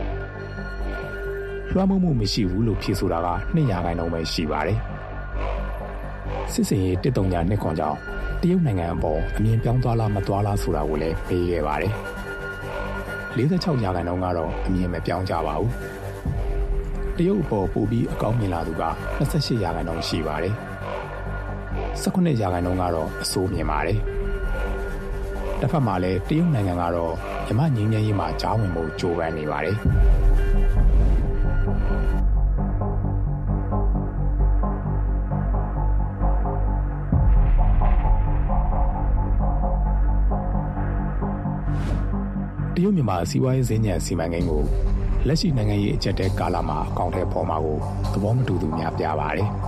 ။လွှမ်းမိုးမှုမရှိဘူးလို့ဖြေဆိုတာက2%ပဲရှိပါတယ်။စစ်စင်ရေး132နှစ်ခွန်ကြောင့်တရုတ်နိုင်ငံအပေါ်အမြင်ပြောင်းသွားလားမသွားလားဆိုတာကိုလည်းမေးခဲ့ပါတယ်။46%ကတော့အမြင်မပြောင်းကြပါဘူး။တရုတ်အပေါ်ပိုပြီးအကောင်းမြင်လာသူက28%ရှိပါတယ်။19%ကတော့အဆိုးမြင်ပါတယ်။တစ်ဖက်မှာလည်းတရုတ်နိုင်ငံကတော့မြန်မာငြိမ်းချမ်းရေးမှာကြားဝင်ဖို့ကြိုးပမ်းနေပါတယ်။တရုတ်မြန်မာစီးပွားရေးစင်ញံစီမံကိန်းကိုလက်ရှိနိုင်ငံရေးအကျပ်တဲကာလမှာအကောင့်ထဲပေါ်မှာကိုသဘောမတူသူများပြားပါတယ်။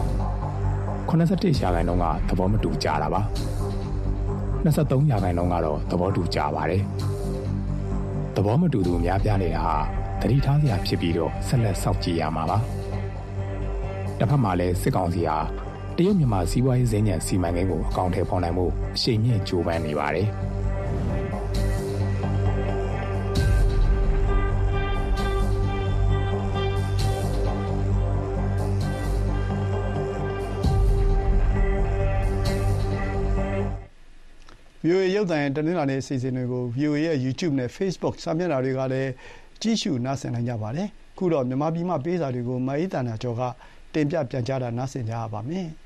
81%ကသဘောမတူကြတာပါ။23%ကတော့သဘောတူကြပါတယ်။သဘောမတူသူများပြားနေတာဟာသတိထားစရာဖြစ်ပြီးတော့ဆက်လက်စောင့်ကြည့်ရမှာပါ။တစ်ဖက်မှာလည်းစစ်ကောင်စီဟာတရုတ်မြန်မာစီးပွားရေးစင်ញံစီမံကိန်းကိုအကောင့်ထဲပေါ်နိုင်မှုအရှိန်မြင့်ကြိုးပမ်းနေပါတယ်။ VOA ရုပ်သံရဲ့တနင်္လာနေ့အစီအစဉ်တွေကို VOA ရဲ့ YouTube နဲ့ Facebook စာမျက်နှာတွေကလည်းကြည့်ရှုနားဆင်နိုင်ကြပါတယ်။ခုတော့မြန်မာပြည်မှာပေးစာတွေကိုမအေးတန်တာကျော်ကတင်ပြပြန်ကြားတာနားဆင်ကြရပါမယ်။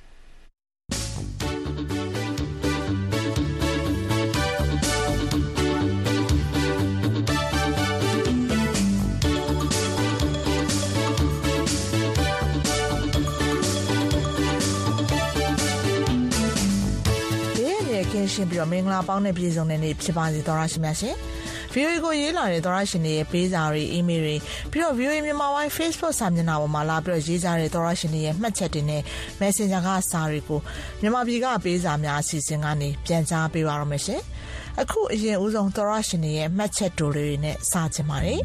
ရှင်ပြီးတော့မင်္ဂလာပေါင်းနဲ့ပြည်စုံတဲ့နေ့ဖြစ်ပါစေသောရရှိများရှင် VOA ကိုရေးလာတဲ့သောရရှင်တွေရဲ့ပေးစာတွေအီးမေးလ်တွေပြီးတော့ VOA မြန်မာဝိုင်း Facebook စာမျက်နှာပေါ်မှာလာပြီးတော့ရေးကြတဲ့သောရရှင်တွေရဲ့မှတ်ချက်တွေနဲ့ Messenger ကစာတွေကိုမြန်မာပြည်ကပေးစာများအစီအစဉ်ကနေပြန်ကြားပေးပါရမယ်ရှင်အခုအရင်ဦးဆုံးသောရရှင်တွေရဲ့မှတ်ချက်တိုတွေနဲ့စာချင်ပါတယ်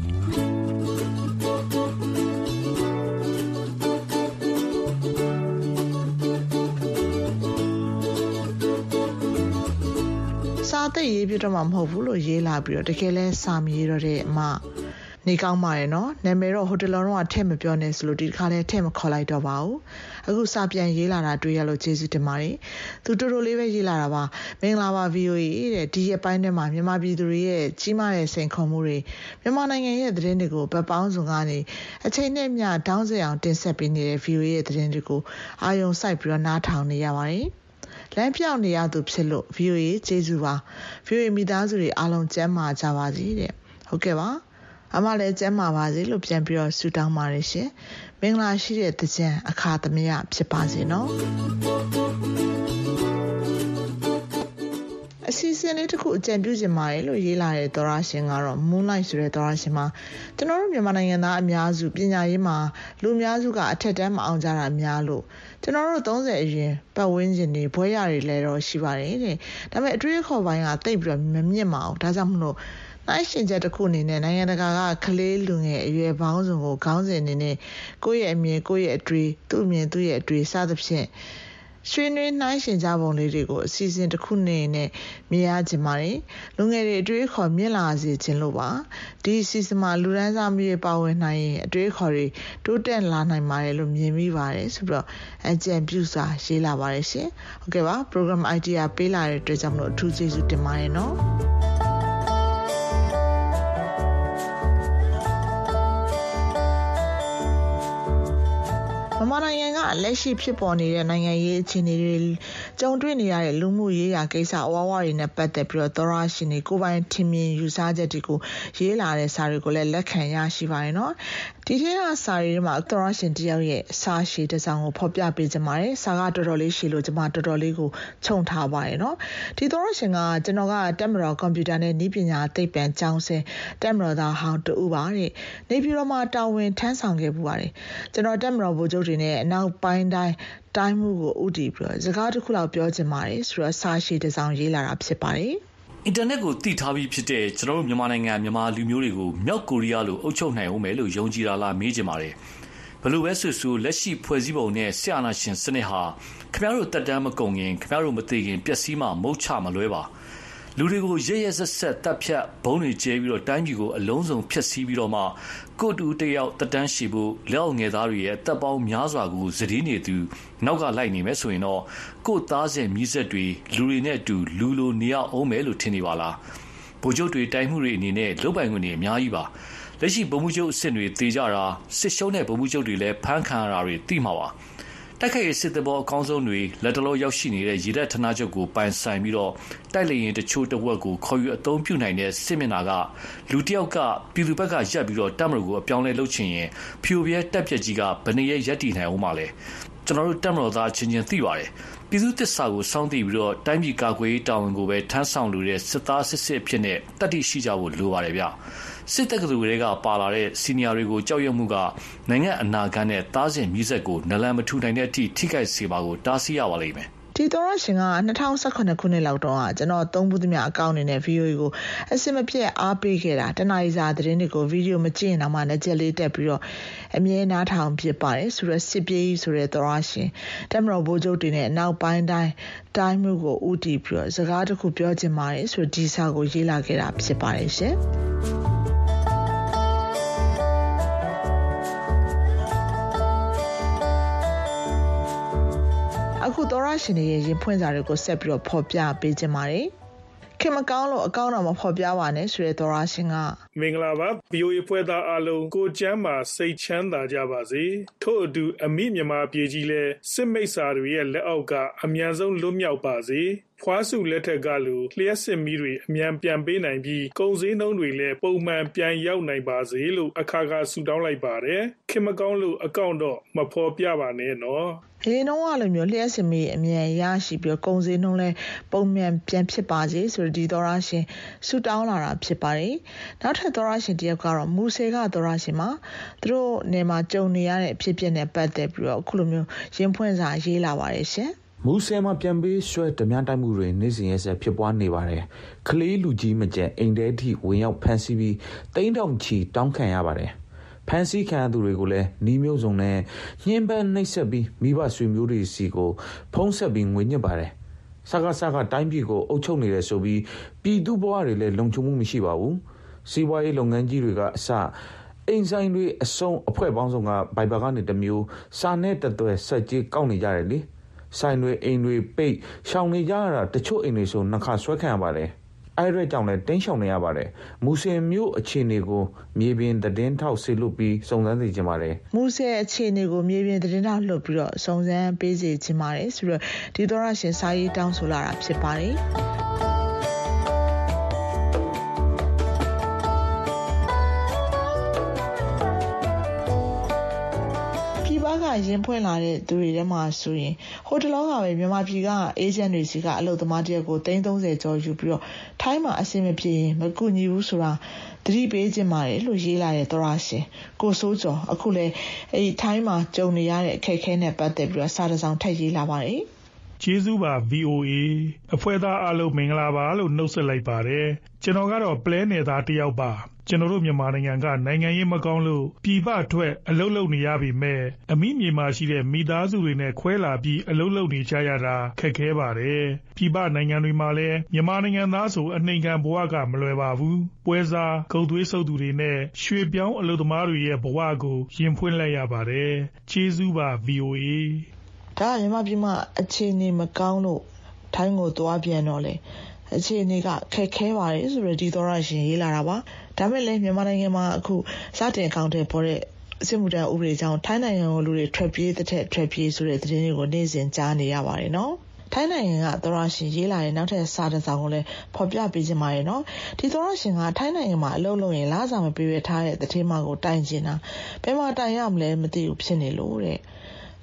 စာသိရေးပြတော့မှမဟုတ်ဘူးလို့ရေးလာပြီးတော့တကယ်လဲစာမရေးတော့တဲ့အမနေကောင်းပါရဲ့နော်နာမည်တော့ဟိုတယ်လောတော့ထည့်မပြောနဲ့ဆိုလို့ဒီတစ်ခါလဲထည့်မခေါ်လိုက်တော့ပါဘူးအခုစာပြန်ရေးလာတာတွေ့ရလို့ကျေးဇူးတင်ပါတယ်သူတော်တော်လေးပဲရေးလာတာပါမင်္ဂလာပါ VOA တဲ့ဒီရက်ပိုင်းထဲမှာမြန်မာပြည်သူတွေရဲ့ကြီးမားတဲ့စိန်ခေါ်မှုတွေမြန်မာနိုင်ငံရဲ့သတင်းတွေကိုဗတ်ပေါင်းစုံကနေအချိန်နဲ့မျှတောင်းစအောင်တင်ဆက်ပေးနေတဲ့ VOA ရဲ့သတင်းတွေကိုအာရုံစိုက်ပြီးတော့နားထောင်နေရပါတယ်လမ်းပြောင်းနေရသူဖြစ်လို့ VOA ကျေးဇူးပါ VOA မိသားစုတွေအားလုံးကျန်းမာကြပါစေတဲ့ဟုတ်ကဲ့ပါအမလည်းကျန်းမာပါစေလို့ပြန်ပြီးတော့ဆုတောင်းပါတယ်ရှင်မင်္ဂလာရှိတဲ့သကြံအခါသမယဖြစ်ပါစေနော်အစီအစဉ်လေးတစ်ခုအကြံပြုချင်ပါတယ်လို့ရေးလာတဲ့သောရရှင်ကတော့ Moonlight ဆိုတဲ့သောရရှင်မှာကျွန်တော်တို့မြန်မာနိုင်ငံသားအများစုပညာရေးမှာလူအများစုကအထက်တန်းမအောင်ကြတာများလို့ကျွန်တော်တို့30အရွယ်ပတ်ဝန်းကျင်တွေဘွဲရတွေလည်းတော့ရှိပါတယ်တဲ့ဒါပေမဲ့အတွေ့အခေါ်ပိုင်းကတိတ်ပြီးတော့မမြင့်မအောင်ဒါကြောင့်မလို့နိုင်ရှင်ချက်တစ်ခုအနေနဲ့နိုင်ငံတကာကကလေးလူငယ်အရွယ်ပေါင်းစုံကိုခေါင်းစဉ်အနေနဲ့ကိုယ့်ရဲ့အမြင်ကိုယ့်ရဲ့အတွေ့သူ့အမြင်သူ့ရဲ့အတွေ့စသဖြင့်ရွှေနွေးနှိုင်းရှင်ကြပုံလေးတွေကိုအစီအစဉ်တစ်ခုနဲ့မြင်ရခြင်းပါတယ်လူငယ်တွေအတွေ့အခေါ်မြင့်လာစေခြင်းလို့ပါဒီအစီအစဉ်မှာလူဒန်းစားမျိုးပါဝင်နိုင်ရင်အတွေ့အခေါ်တွေတိုးတက်လာနိုင်ပါတယ်လို့မြင်မိပါတယ်ဆိုပြီးတော့အကြံပြုစာရေးလာပါတယ်ရှင်ဟုတ်ကဲ့ပါ program idea ပေးလာတဲ့အတွက်ကြောင့်မလို့အထူးကျေးဇူးတင်ပါတယ်နော်မြန်မာနိုင်ငံကလက်ရှိဖြစ်ပေါ်နေတဲ့နိုင်ငံရေးအခြေအနေတွေကြုံတွေ့နေရတဲ့လူမှုရေးရာကိစ္စအဝါဝါတွေနဲ့ပတ်သက်ပြီးတော့သောရရှင်တွေကိုယ်ပိုင်ထင်မြင်ယူဆချက်တွေကိုရေးလာတဲ့စာတွေကိုလည်းလက်ခံရရှိပါတယ်နော်ဒီထဲကစာတွေမှာသောရရှင်တယောက်ရဲ့စာရှည်တစ်စောင်ကိုဖော်ပြပေးကြပါတယ်စာကတော်တော်လေးရှည်လို့ကျွန်မတော်တော်လေးကိုခြုံထားပါတယ်နော်ဒီသောရရှင်ကကျွန်တော်ကတက်မတော်ကွန်ပျူတာနဲ့နည်းပညာသိပ္ပံကျောင်းဆင်းတက်မတော်သားဟောင်းတူပါတဲ့နေပြည်တော်မှာတာဝန်ထမ်းဆောင်ခဲ့ပူပါတယ်ကျွန်တော်တက်မတော်ဗိုလ်ချုပ်တွေနဲ့အနောက်ပိုင်းတိုင်းမှုကိုဥတည်ပြီးတော့စကားတစ်ခုလောက်ပြောချင်ပါတယ်ဆိုတော့စာရှည်တစ်စောင်ရေးလာတာဖြစ်ပါတယ်အင်တာနက်ကိုသိထားပြီးဖြစ်တဲ့ကျွန်တော်တို့မြန်မာနိုင်ငံမြန်မာလူမျိုးတွေကိုမြောက်ကိုရီးယားလိုအုပ်ချုပ်နိုင်အောင်မယ်လို့ယုံကြည်တာလားမေးချင်ပါတယ်ဘလို့ပဲဆိုဆိုလက်ရှိဖွဲ့စည်းပုံနဲ့ဆရာနာရှင်စနစ်ဟာခင်ဗျားတို့တက်တမ်းမကုန်ရင်ခင်ဗျားတို့မသိခင်ပျက်စီးမှမုတ်ချမလွဲပါလူတွေကိုရရဆက်ဆက်တပ်ဖြတ်ဘုံတွေကျဲပြီးတော့တိုင်းပြည်ကိုအလုံးစုံဖျက်ဆီးပြီးတော့မှကိုတူတယောက်တက်တန်းရှိဖို့လက်အောင်ငယ်သားတွေရဲ့တပ်ပေါင်းများစွာကိုစည်နေသူနောက်ကလိုက်နေမယ်ဆိုရင်တော့ကိုသားစဉ်မြစ်ဆက်တွေလူတွေနဲ့အတူလူလိုနေရအောင်မယ်လို့ထင်နေပါလားဗိုလ်ချုပ်တွေတိုင်းမှုတွေအနေနဲ့လုံပိုင်ခွင့်တွေအများကြီးပါလက်ရှိဗိုလ်မှူးချုပ်အဆင့်တွေတေကြတာစစ်ရှုံးတဲ့ဗိုလ်မှူးချုပ်တွေလည်းဖမ်းခံရတာတွေသိမှာပါတိုက်ခိုက်ရေးစစ်တပ်ပေါ်အကောင်းဆုံးတွေလက်တလုံးရောက်ရှိနေတဲ့ရေတပ်ဌာနချုပ်ကိုပိုင်ဆိုင်ပြီးတော့တိုက်လေရင်တချို့တဝက်ကိုခေါ်ယူအသုံးပြုနိုင်တဲ့စစ်မျက်နှာကလူတစ်ယောက်ကပြည်သူဘက်ကရပ်ပြီးတော့တပ်မတော်ကိုအပြောင်းလဲလုပ်ချင်ရင်ဖြိုပြဲတပ်ပြက်ကြီးကဘယ်နည်းရက်တည်နိုင်အောင်မလဲကျွန်တော်တို့တပ်မတော်သားချင်းချင်းသိပါတယ်ပြည်သူသစ္စာကိုစောင့်သိပြီးတော့တိုင်းပြည်ကာကွယ်ရေးတာဝန်ကိုပဲထမ်းဆောင်လိုတဲ့စစ်သားစစ်စစ်အဖြစ်နဲ့တတ်သိရှိကြဖို့လိုပါတယ်ဗျစစ်တပ်ကလူတွေကပါလာတဲ့စီနီယာတွေကိုကြောက်ရွံ့မှုကနိုင်ငံအနာဂတ်နဲ့တားစဉ်မြစ်ဆက်ကိုနလန်မထူနိုင်တဲ့အထိထိခိုက်စေပါကိုတားဆီးရပါလိမ့်မယ်ဒီသောရရှင်က2018ခုနှစ်လောက်တော့ကျွန်တော်သုံးဘူးသမျှအကောင့်အနေနဲ့ video ကိုအစမပြတ်အားပေးခဲ့တာတနားရီစာသတင်းတွေကို video မကြည့်ရင်တော့မှလက်ချက်လေးတက်ပြီးတော့အမြဲနားထောင်ဖြစ်ပါတယ်ဆိုတော့စစ်ပြေးဆိုတဲ့သောရရှင်တမတော်ဘိုးချုပ်တွေနဲ့နောက်ပိုင်းတိုင်းမှုကိုဥတီပြီးတော့စကားတစ်ခုပြောချင်ပါတယ်ဆိုတော့ဒီစာကိုရေးလာခဲ့တာဖြစ်ပါတယ်ရှင်အခုသောရရှင်ရဲ့ရင်ဖွင့်စာတွေကိုဆက်ပြီးတော့ဖော်ပြပေးခြင်းပါတယ်ခင်မကောင်းလို့အကောင့်တော့မဖော်ပြပါနဲ့ဆိုတဲ့သောရရှင်ကမင်္ဂလာပါ VOA ဖွဲ့သားအားလုံးကိုကျမ်းမှာစိတ်ချမ်းသာကြပါစေထို့အတူအမိမြန်မာပြည်ကြီးလဲစစ်မိတ်ဆာတွေရဲ့လက်အောက်ကအမြန်ဆုံးလွတ်မြောက်ပါစေဖွားစုလက်ထက်ကလိုလျှက်စစ်မီးတွေအမြန်ပြန်ပေးနိုင်ပြီးကုန်စည်နှုန်းတွေလည်းပုံမှန်ပြန်ရောက်နိုင်ပါစေလို့အခါခါဆုတောင်းလိုက်ပါတယ်ခင်မကောင်းလို့အကောင့်တော့မဖော်ပြပါနဲ့နော်ဒီနှုန်းကလိုမျိုးလျှက်စစ်မီးအမြန်ရရှိပြီးကုန်စည်နှုန်းလည်းပုံမှန်ပြန်ဖြစ်ပါစေဆိုဒီသောရရှင်ဆုတောင်းလာတာဖြစ်ပါတယ်နောက်ထပ်သောရရှင်တယောက်ကတော့မူဆေကသောရရှင်မှာသူတို့နေမှာကြုံနေရတဲ့အဖြစ်အပျက်နဲ့ပတ်သက်ပြီးတော့အခုလိုမျိုးရင်ဖွင့်စာရေးလာပါတယ်ရှင်မူဆယ်မှာပြန်ပေးဆွဲဓမြတိုက်မှုတွေနေ့စဉ်ရက်ဆက်ဖြစ်ပွားနေပါတယ်။ကလေးလူကြီးမကျန်အိမ်ထဲထိဝင်ရောက်ဖမ်းဆီးပြီးတိန်းတောင်ချီတောင်းခံရပါတယ်။ဖမ်းဆီးခံသူတွေကိုလည်းနှီးမျိုးစုံနဲ့ညှဉ်းပန်းနှိပ်စက်ပြီးမိဘဆွေမျိုးတွေစီကိုဖုံးဆက်ပြီးငွေညစ်ပါတယ်။စကားတိုင်းပြည်ကိုအုပ်ချုပ်နေတယ်ဆိုပြီးပြည်သူဘဝတွေလည်းလုံခြုံမှုမရှိပါဘူး။စီးပွားရေးလုပ်ငန်းကြီးတွေကအစအိမ်ဆိုင်တွေအစုံအဖွဲ့ပေါင်းစုံကဘိုင်ဘာကနေတစ်မျိုးစာနဲ့တသွဲဆက်ကြီးကောက်နေကြတယ်လေဆိုင်တွေအိမ်တွေပိတ်ရှောင်နေကြရတာတချို့အိမ်တွေဆိုနှခါဆွဲခံရပါတယ်အဲ့ရက်ကြောင့်လည်းတင်းရှောင်နေရပါတယ်မူဆယ်မြို့အခြေအနေကိုမြေပြင်သတင်းထောက်ဆေလွတ်ပြီးစုံစမ်းသိချင်ပါတယ်မူဆယ်အခြေအနေကိုမြေပြင်သတင်းထောက်လွတ်ပြီးတော့စုံစမ်းပေးစေချင်ပါတယ်ဆိုတော့ဒီသောရရှင်စာရေးတောင်းဆိုလာတာဖြစ်ပါတယ်ရင်ဖွင့်လာတဲ့သူတွေထဲမှာဆိုရင်ဟိုတလောကပဲမြန်မာပြည်ကအေဂျင့်တွေစီကအလုပ်သမားတယောက်ကို330ကျော်ယူပြီးတော့ထိုင်းမှာအဆင်မပြေရင်မကူညီဘူးဆိုတာသတိပေးခြင်းပါတယ်လို့ရေးလာတဲ့သောရရှင်ကိုစိုးကျော်အခုလေအဲဒီထိုင်းမှာကြုံနေရတဲ့အခက်အခဲနဲ့ပတ်သက်ပြီးတော့စာတစ်စောင်ထပ်ရေးလာပါတယ်ကျေးဇူးပါ VOA အဖွဲ့သားအားလုံးမင်္ဂလာပါလို့နှုတ်ဆက်လိုက်ပါတယ်ကျွန်တော်ကတော့ပလဲနယ်သားတယောက်ပါကျွန်တော်တို့မြန်မာနိုင်ငံကနိုင်ငံရေးမကောင်းလို့ပြည်ပထွက်အလုပ်လုပ်နေရပြီမဲ့အမိမြေမှာရှိတဲ့မိသားစုတွေနဲ့ခွဲလာပြီးအလုပ်လုပ်နေကြရတာခက်ခဲပါတယ်ပြည်ပနိုင်ငံတွေမှာလည်းမြန်မာနိုင်ငံသားဆိုအနှိမ်ခံဘဝကမလွယ်ပါဘူးပွဲစားဂုတ်သွေးဆုပ်သူတွေနဲ့ရွှေပြောင်းအလုပ်သမားတွေရဲ့ဘဝကိုရင်ဖွင့်လိုက်ရပါတယ်ကျေးဇူးပါ VOA ဒါမြန်မာပြည်မှာအခြေအနေမကောင်းလို့ထိုင်းကိုသွားပြန်တော့လေအခြေအနေကခက်ခဲပါတယ်ဆိုတော့ဒီသောရရှင်ရေးလာတာပါဒါမဲ့လည်းမြန်မာနိုင်ငံမှာအခုစတင်အကောင့်ထဲပေါ်တဲ့စစ်မှုထမ်းဥပဒေကြောင့်ထိုင်းနိုင်ငံကိုလူတွေထွက်ပြေးတဲ့ထွက်ပြေးဆိုတဲ့သတင်းတွေကိုနေ့စဉ်ကြားနေရပါတယ်နော်ထိုင်းနိုင်ငံကသောရရှင်ရေးလာတဲ့နောက်ထပ်စာတစ်စောင်ကိုလည်းဖော်ပြပေးခြင်းပါတယ်နော်ဒီသောရရှင်ကထိုင်းနိုင်ငံမှာအလုပ်လုပ်ရင်လစာမပေးရထားတဲ့တတိမကိုတိုင်ကျင်တာဘယ်မှာတိုင်ရမလဲမသိဘူးဖြစ်နေလို့တဲ့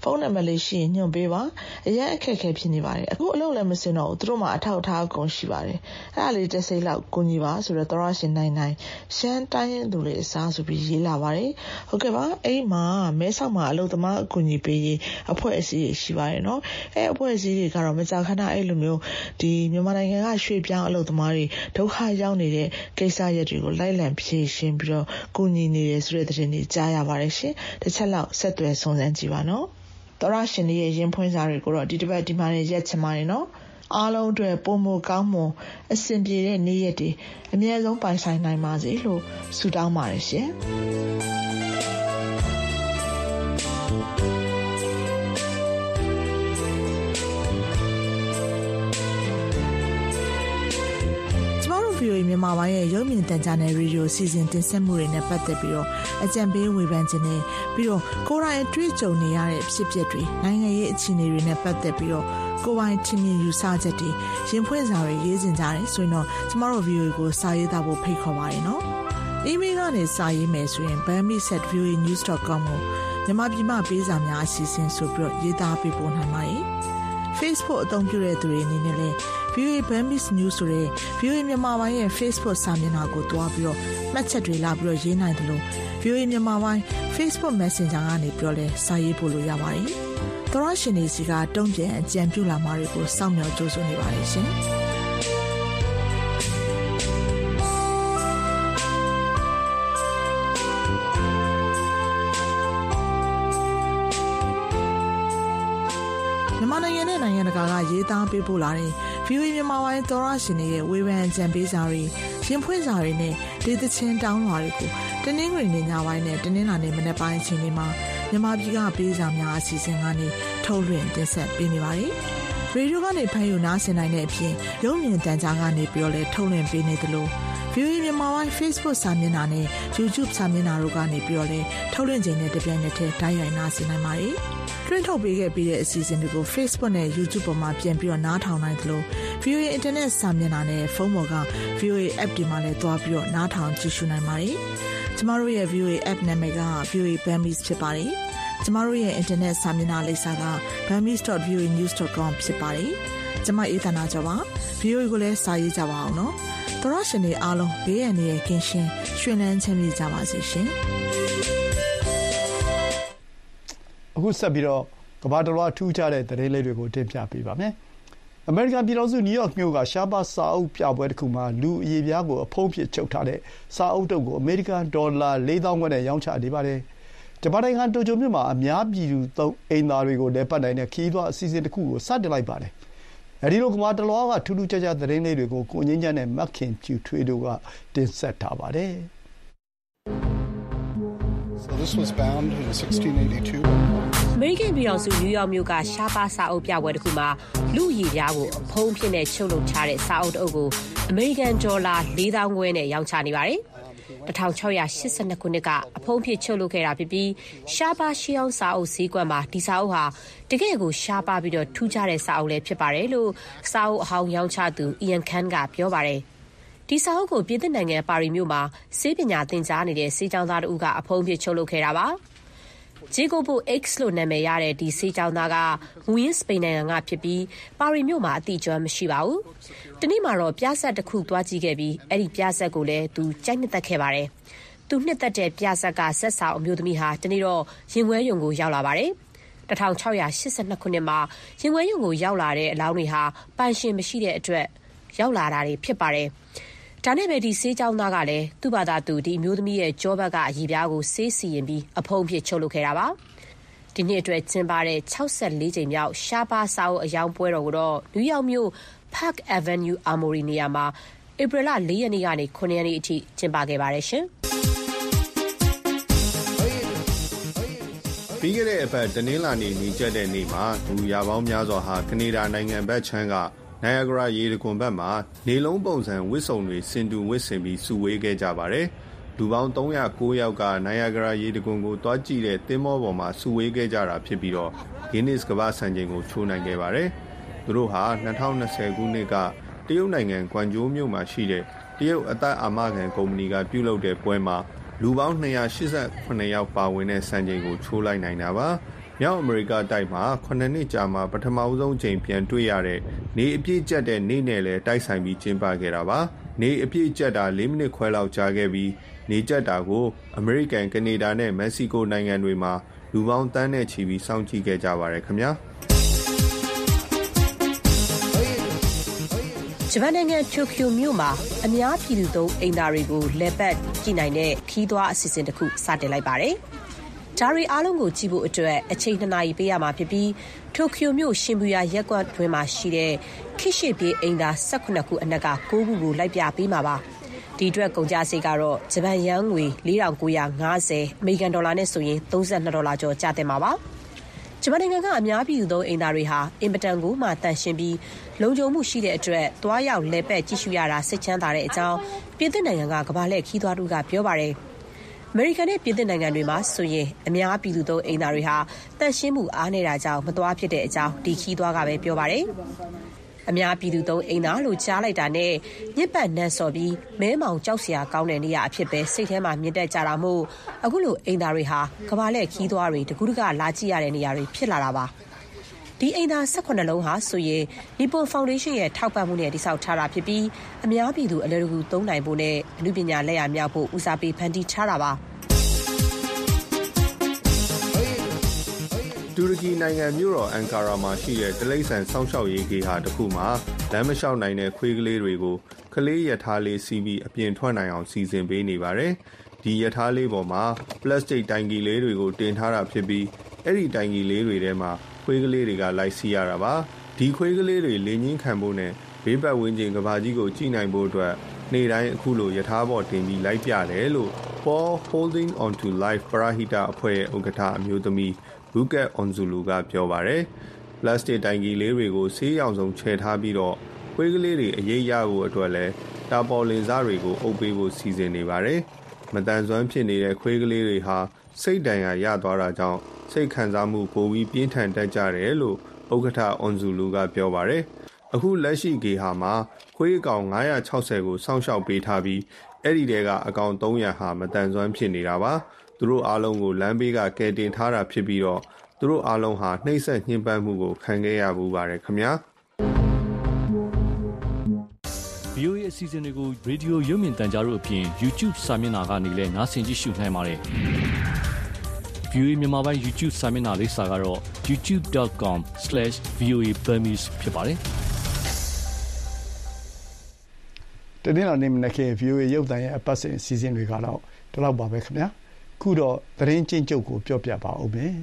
ဖုန်းနံပါတ်လေးရှိရင်ညွှန်ပေးပါအရင်အခက်အခဲဖြစ်နေပါတယ်အခုအလုပ်လည်းမစင်တော့ဘူးသူတို့မှအထောက်အထားအကုန်ရှိပါတယ်အဲ့ဒါလေးတစ်စိမ့်လောက်ကူညီပါဆိုတော့သောရရှင်နိုင်ရှမ်းတိုင်းရင်သူလေးအစားဆိုပြီးရေးလာပါတယ်ဟုတ်ကဲ့ပါအဲ့မှာမဲဆောက်မှာအလုပ်သမားအကူအညီပေးရေးအဖွဲ့အစည်းတွေရှိပါတယ်နော်အဲ့အဖွဲ့အစည်းတွေကတော့မကြာခဏအဲ့လိုမျိုးဒီမြန်မာနိုင်ငံကရွှေ့ပြောင်းအလုပ်သမားတွေဒုက္ခရောက်နေတဲ့ကိစ္စရပ်တွေကိုလိုက်လံဖြေရှင်းပြီးတော့ကူညီနေတယ်ဆိုတဲ့သတင်းတွေကြားရပါတယ်ရှင်တစ်ချက်လောက်ဆက်သွယ်စုံစမ်းကြည့်ပါနော်သောရရှင်တွေရဲ့ရင်ဖွင့်စာတွေကိုတော့ဒီတစ်ပတ်ဒီမှာနေရက်ချင်ပါတယ်နော်အားလုံးအတွက်ပုံမကောင်းမွန်အဆင်ပြေတဲ့နေ့ရက်တွေအမြဲဆုံးပိုင်ဆိုင်နိုင်ပါစေလို့ဆုတောင်းပါတယ်ရှင်VOA မြန်မာပိုင်းရဲ့ရုပ်မြင်သံကြားနယ်ရေဒီယိုစီစဉ်တင်ဆက်မှုတွေနဲ့ပတ်သက်ပြီးတော့အကြံပေးဝေဖန်ခြင်းနဲ့ပြီးတော့ကိုယ်တိုင်အတွေ့အကြုံနေရတဲ့ဖြစ်ပျက်တွေနိုင်ငံရေးအခြေအနေတွေနဲ့ပတ်သက်ပြီးတော့ကိုယ်ပိုင်ထင်မြင်ယူဆချက်တွေရင်ဖွင့်စာတွေရေးစင်ကြတယ်ဆိုရင်တော့ကျမတို့ VOA ကိုစာရေးသားဖို့ဖိတ်ခေါ်ပါရနော်။ email ကနေစာရေးမယ်ဆိုရင် bami@voanews.com ကိုမြန်မာပြည်မှာပေးစာများအစီအစဉ်ဆိုပြီးတော့ရေးသားပေးပို့နိုင်ပါတယ်။ Facebook အသုံးပြုတဲ့သူတွေအနေနဲ့လည်းVOA Burmese News ဆိုတဲ့ VOA မြန်မာပိုင်းရဲ့ Facebook စာမျက်နှာကိုတွားပြီးတော့မှတ်ချက်တွေလာပြီးတော့ရေးနိုင်တယ်လို့ VOA မြန်မာပိုင်း Facebook Messenger ကနေပြောလဲစာရေးပို့လို့ရပါတယ်။သောရရှင်တွေစီကတုံ့ပြန်အကြံပြုလာမှာတွေကိုစောင့်မျှော်ကြိုးစွနေပါတယ်ရှင်။မြန်မာနိုင်ငံနဲ့နိုင်ငံတကာကရေးသားပေးပို့လာတဲ့ VOA မြန်မာပိုင်းသောရရှင်တွေရဲ့ဝေဖန်အကြံပေးစာတွေရင်ဖွင့်စာတွေနဲ့ဒေသချင်းတောင်းလာတွေကိုတနင်္ဂနွေနေ့ညပိုင်းနဲ့တနင်္လာနေ့မနက်ပိုင်းအချိန်တွေမှာမြန်မာပြည်ကပေးစာများအစီအစဉ်ကနေထုတ်လွှင့်တင်ဆက်ပေးနေပါတယ်။ရေဒီယိုကနေဖမ်းယူနားဆင်နိုင်တဲ့အပြင်ရုပ်မြင်သံကြားကနေပြီးတော့လည်းထုတ်လွှင့်ပေးနေသလို VOA မြန်မာပိုင်း Facebook စာမျက်နှာနဲ့ YouTube စာမျက်နှာတို့ကနေပြီးတော့လည်းထုတ်လွှင့်ချိန်နဲ့တပြိုင်နက်တည်းတိုက်ရိုက်နားဆင်နိုင်ပါတယ်။တွင်းထုတ်ပေးခဲ့ပြီးတဲ့အစီအစဉ်တွေကို Facebook နဲ့ YouTube ပေါ်မှာပြန်ပြီးတော့နားထောင်နိုင်သလို VOA Internet စာမျက်နှာနဲ့ဖုန်းပေါ်က VOA App တွေမှာလည်းသွားပြီးတော့နားထောင်ကြည့်ရှုနိုင်ပါတယ်။ကျမတို့ရဲ့ VOA App နာမည်က VOA Burmese ဖြစ်ပါတယ်။ကျမတို့ရဲ့ Internet စာမျက်နှာလိပ်စာက burmese.voanews.com ဖြစ်ပါတယ်။ကျမအေးသနာကျော်ပါ။ VOA ကိုလည်းစာရေးကြပါအောင်နော်။သောရရှင်တွေအားလုံးဘေးရန်ရဲ့ကင်းရှင်းရွှင်လန်းချမ်းမြေ့ကြပါစေရှင်။အခုဆက်ပြီးတော့ကမ္ဘာတစ်လွှားထူးခြားတဲ့သတင်းလေးတွေကိုတင်ပြပေးပါမယ်။အမေရိကန်ပြည်ထောင်စုနယူးယောက်မြို့ကရှားပါးစာအုပ်ပြပွဲတစ်ခုမှာလူအရေပြားကိုအဖုံးဖြစ်ချုပ်ထားတဲ့စာအုပ်တုပ်ကိုအမေရိကန်ဒေါ်လာ4,000 နဲ့ရောင်းချနေပါတယ်။ဂျပန်နိုင်ငံတိုကျိုမြို့မှာအများပြည်သူသုံးအိမ်သာတွေကိုလည်ပတ်နိုင်တဲ့ခရီးသွားအစီအစဉ်တစ်ခုကိုစတင်လိုက်ပါတယ်။အဲဒီလိုကမ္ဘာတစ်လွှားကထူးထူးခြားခြားသတင်းလေးတွေကိုကိုငင်းချမ်းနဲ့မက်ခင်ကျူထွေးတို့ကတင်ဆက်ထားပါတယ်။ This was bound in 1682. အမေရိကန်ပြည်ထောင်စုနယူးယောက်မြို့ကရှားပါးစာအုပ်ပြပွဲတစ်ခုမှာလူအရေပြားကိုအဖုံးဖြစ်နဲ့ချုပ်လုပ်ထားတဲ့စာအုပ်တစ်အုပ်ကိုအမေရိကန်ဒေါ်လာ4,000 နဲ့ရောင်းချနေပါတယ်။1682 ခုနှစ်ကအဖုံးဖြစ်ချုပ်လုပ်ခဲ့တာဖြစ်ပြီးရှားပါးရှေးအောင်စာအုပ်ဈေးကွက်မှာဒီစာအုပ်ဟာတကယ်ကိုရှားပါးပြီးတော့ထူးခြားတဲ့စာအုပ်လည်းဖြစ်ပါတယ်လို့စာအုပ်အဟောင်းရောင်းချသူ Ian Khan ကပြောပါတယ်။ဒီစာအုပ်ကိုပြည်သစ်နိုင်ငံပါရီမြို့မှာဆေးပညာသင်ကြားနေတဲ့ဆေးကျောင်းသားတို့ကအဖုံးဖြစ်ချုပ်လုပ်ခဲ့တာပါ။ဂျေကိုဘို X လို့နာမည်ရတဲ့ဒီဆေးကျောင်းသားကမူရင်းစပိန်နိုင်ငံကဖြစ်ပြီးပါရီမြို့မှာအတိအကျမရှိပါဘူး။ဒီနေ့မှာတော့ပြဆက်တစ်ခုသွားကြည့်ခဲ့ပြီးအဲ့ဒီပြဆက်ကိုလည်းသူကြိုက်နှစ်သက်ခဲ့ပါတယ်။သူနှစ်သက်တဲ့ပြဆက်ကဆက်ဆောင်အမျိုးသမီးဟာဒီနေ့တော့ရင်ခွဲရုံကိုရောက်လာပါတယ်။1682 ခုနှစ်မှာရင်ခွဲရုံကိုရောက်လာတဲ့အလောင်းတွေဟာပိုင်ရှင်မရှိတဲ့အတွက်ရောက်လာတာတွေဖြစ်ပါတယ်။ဒါနဲ့ပဲဒီဆေးကျောင်းသားကလည်းသူ့ဘာသာသူဒီအမျိုးသမီးရဲ့ကြောဘက်ကအရေပြားကိုဆေးစီရင်ပြီးအဖုံးဖြစ်ချုပ်လုပ်ခဲ့တာပါဒီနှစ်အတွက်ကျင်းပတဲ့64ကြိမ်မြောက်ရှားပါးစာအုပ်အယောင်ပွဲတော်ကိုတော့နယူးယောက်မြို့ Park Avenue Armory နေရာမှာဧပြီလ4ရက်နေ့ကနေ9ရက်နေ့အထိကျင်းပခဲ့ပါတယ်ရှင်ပြီးခဲ့တဲ့အပတ်တနင်္လာနေ့ညီကျတဲ့နေ့မှာလူရာပေါင်းများစွာဟာကနေဒါနိုင်ငံဘက်ခြမ်းကနိုင်ယာဂရာရေတံခွန်ဘက်မှာနေလုံးပုံစံဝစ်စုံတွေစင်တူဝစ်ဆင်ပြီးစုဝေးခဲ့ကြပါတယ်။လူပေါင်း309ယောက်ကနိုင်ယာဂရာရေတံခွန်ကိုတွားကြည့်တဲ့သင်္ဘောပေါ်မှာစုဝေးခဲ့ကြတာဖြစ်ပြီးတော့ Guinness ကမ္ဘာ့စံချိန်ကိုချိုးနိုင်ခဲ့ပါတယ်။သူတို့ဟာ2020ခုနှစ်ကတရုတ်နိုင်ငံကွမ်ကျိုးမြို့မှာရှိတဲ့တရုတ်အသက်အာမခံကုမ္ပဏီကပြုလုပ်တဲ့ပွဲမှာလူပေါင်း288ယောက်ပါဝင်တဲ့စံချိန်ကိုချိုးလိုက်နိုင်တာပါ။မြောက်အမေရိကတိုက်မှာ9နှစ်ကြာမှပထမဆုံးအကြိမ်ပြန်တွေ့ရတဲ့နေအပြည့်ကျက်တဲ့နေ့နဲ့လည်းတိုက်ဆိုင်ပြီးကျင်းပခဲ့တာပါနေအပြည့်ကျက်တာ4မိနစ်ခွဲလောက်ကြာခဲ့ပြီးနေကျက်တာကိုအမေရိကန်ကနေဒါနဲ့မက္ကဆီကိုနိုင်ငံတွေမှာလူပေါင်းတန်းနဲ့ချီပြီးစောင့်ကြည့်ခဲ့ကြပါတယ်ခင်ဗျာဂျပန်နိုင်ငံတိုကျိုမြို့မှာအများပြည်သူသုံးအိမ်သားတွေကိုလက်ပတ်ကြည့်နိုင်တဲ့ခီးသွွားအစီအစဉ်တစ်ခုစတင်လိုက်ပါတယ်။ဒါရီအားလုံးကိုကြည့်ဖို့အတွက်အချိန်2နာရီပေးရမှာဖြစ်ပြီးတိုကျိုမြို့ရှင်ဘူယာရက်ကွက်တွင်မှာရှိတဲ့ခိရှိပြေးအိမ်သား18ခုအနက်က9ခုကိုလိုက်ပြပေးမှာပါ။ဒီအတွက်ကုန်ကျစရိတ်ကတော့ဂျပန်ယန်းငွေ4950အမေရိကန်ဒေါ်လာနဲ့ဆိုရင်$32ကျော်ကျတဲ့မှာပါ။ဂျပန်နိုင်ငံကအများပြည်သူသုံးအိမ်သားတွေဟာအင်မတန်ကိုမှတန်ရှင်းပြီးလုံခြုံမှုရှိတဲ့အတွက်တွားရောက်လဲပတ်ကြည့်ရှုရတာစိတ်ချမ်းသာတဲ့အကြောင်းပြင်သစ်နိုင်ငံကကမ္ဘာလှည့်ခီးသွွားတို့ကပြောပါတယ်။အမေရိကန်နဲ့ပြင်သစ်နိုင်ငံတွေမှာဆိုရင်အများပြည်သူသုံးအိမ်သားတွေဟာတန်ရှင်းမှုအားနေတာကြောင့်မတွားဖြစ်တဲ့အကြောင်းဒီခီးသွွားကပဲပြောပါတယ်။အများပြည်သူသုံးအိမ်သားလို့ကြားလိုက်တာနဲ့ညစ်ပတ်နန်းစော်ပြီးမဲမောင်ကြောက်စရာကောင်းတဲ့နေရာအဖြစ်ပဲစိတ်ထဲမှာမြင်တတ်ကြတာမို့အခုလိုအိမ်သားတွေဟာကမ္ဘာလှည့်ခီးသွွားတွေတကူးတကလာကြည့်ရတဲ့နေရာတွေဖြစ်လာတာပါဒီအိမ်သား18လုံးဟာဆိုရင် Nippon Foundation ရဲ့ထောက်ပံ့မှုနဲ့တည်ဆောက်ထားတာဖြစ်ပြီးအများပြည်သူအလွယ်တကူသုံးနိုင်ဖို့နဲ့အမှုပညာလက်ရာမြောက်ဖို့ဦးစားပေးဖန်တီးထားတာပါတူရကီနိုင်ငံမြို့တော်အန်ကာရာမှာရှိတဲ့တလိပ်ဆန်စောင့်ရှောက်ရေးဂေဟာတစ်ခုမှာလမ်းမလျှောက်နိုင်တဲ့ခွေးကလေးတွေကိုကလေးရထားလေးစီးပြီးအပြင်ထွက်နိုင်အောင်စီစဉ်ပေးနေပါတယ်။ဒီရထားလေးပေါ်မှာပလတ်စတစ်တိုင်ကီလေးတွေကိုတင်ထားတာဖြစ်ပြီးအဲ့ဒီတိုင်ကီလေးတွေထဲမှာခွေးကလေးတွေကလိုက်စီးရတာပါ။ဒီခွေးကလေးတွေလေငင်းခံဖို့နဲ့ဘေးပတ်ဝန်းကျင်ကဘာကြီးကိုကြည့်နိုင်ဖို့အတွက်နေ့တိုင်းအခုလိုရထားပေါ်တင်ပြီးလိုက်ပြတယ်လို့ Paul Holding On To Life ပရာဟိတအဖွဲ့ရဲ့ဥက္ကဋ္ဌအမျိုးသမီးလူကက်အွန်ဇူလူကပြောပါတယ်။ပလတ်စတစ်တိုင်ကီလေးတွေကိုဆေးရောင်စုံချဲထားပြီးတော့ခွေးကလေးတွေအရေးရဖို့အတွက်လဲတာပေါ်လင်စားတွေကိုအုပ်ပေးဖို့စီစဉ်နေပါတယ်။မတန်ဆွမ်းဖြစ်နေတဲ့ခွေးကလေးတွေဟာစိတ်ဒဏ်ရာရသွားတာကြောင့်စိတ်ခံစားမှုပိုပြီးပြင်းထန်တတ်ကြတယ်လို့ဥက္ကဋ္ဌအွန်ဇူလူကပြောပါတယ်။အခုလက်ရှိဂေဟာမှာခွေးအကောင်960ကိုစောင့်ရှောက်ပေးထားပြီးအဲ့ဒီတဲကအကောင်300ဟာမတန်ဆွမ်းဖြစ်နေတာပါ။သူတို့အားလုံးကိုလမ်းဘေးကကယ်တင်ထားတာဖြစ်ပြီးတော့သူတို့အားလုံးဟာနှိမ့်ဆက်ညှဉ်းပန်းမှုကိုခံခဲ့ရဘူးပါတယ်ခင်ဗျာ VOA အစီအစဉ်တွေကို Radio ရုပ်မြင်သံကြားတို့အပြင် YouTube စာမျက်နှာကနေလည်းနားဆင်ကြည့်ရှုနိုင်ပါတယ်။ VOA မြန်မာပိုင်း YouTube စာမျက်နှာလိပ်စာကတော့ youtube.com/voaburmese ဖြစ်ပါတယ်။တနေ့လာနေမနက်ခင်း VOA ရုပ်သံရဲ့အပတ်စဉ်အစီအစဉ်တွေကတော့ဒီလောက်ပါပဲခင်ဗျာ။ခုတော့သတင်းချင်းချုပ်ကိုပြောပြပါဦးမယ်။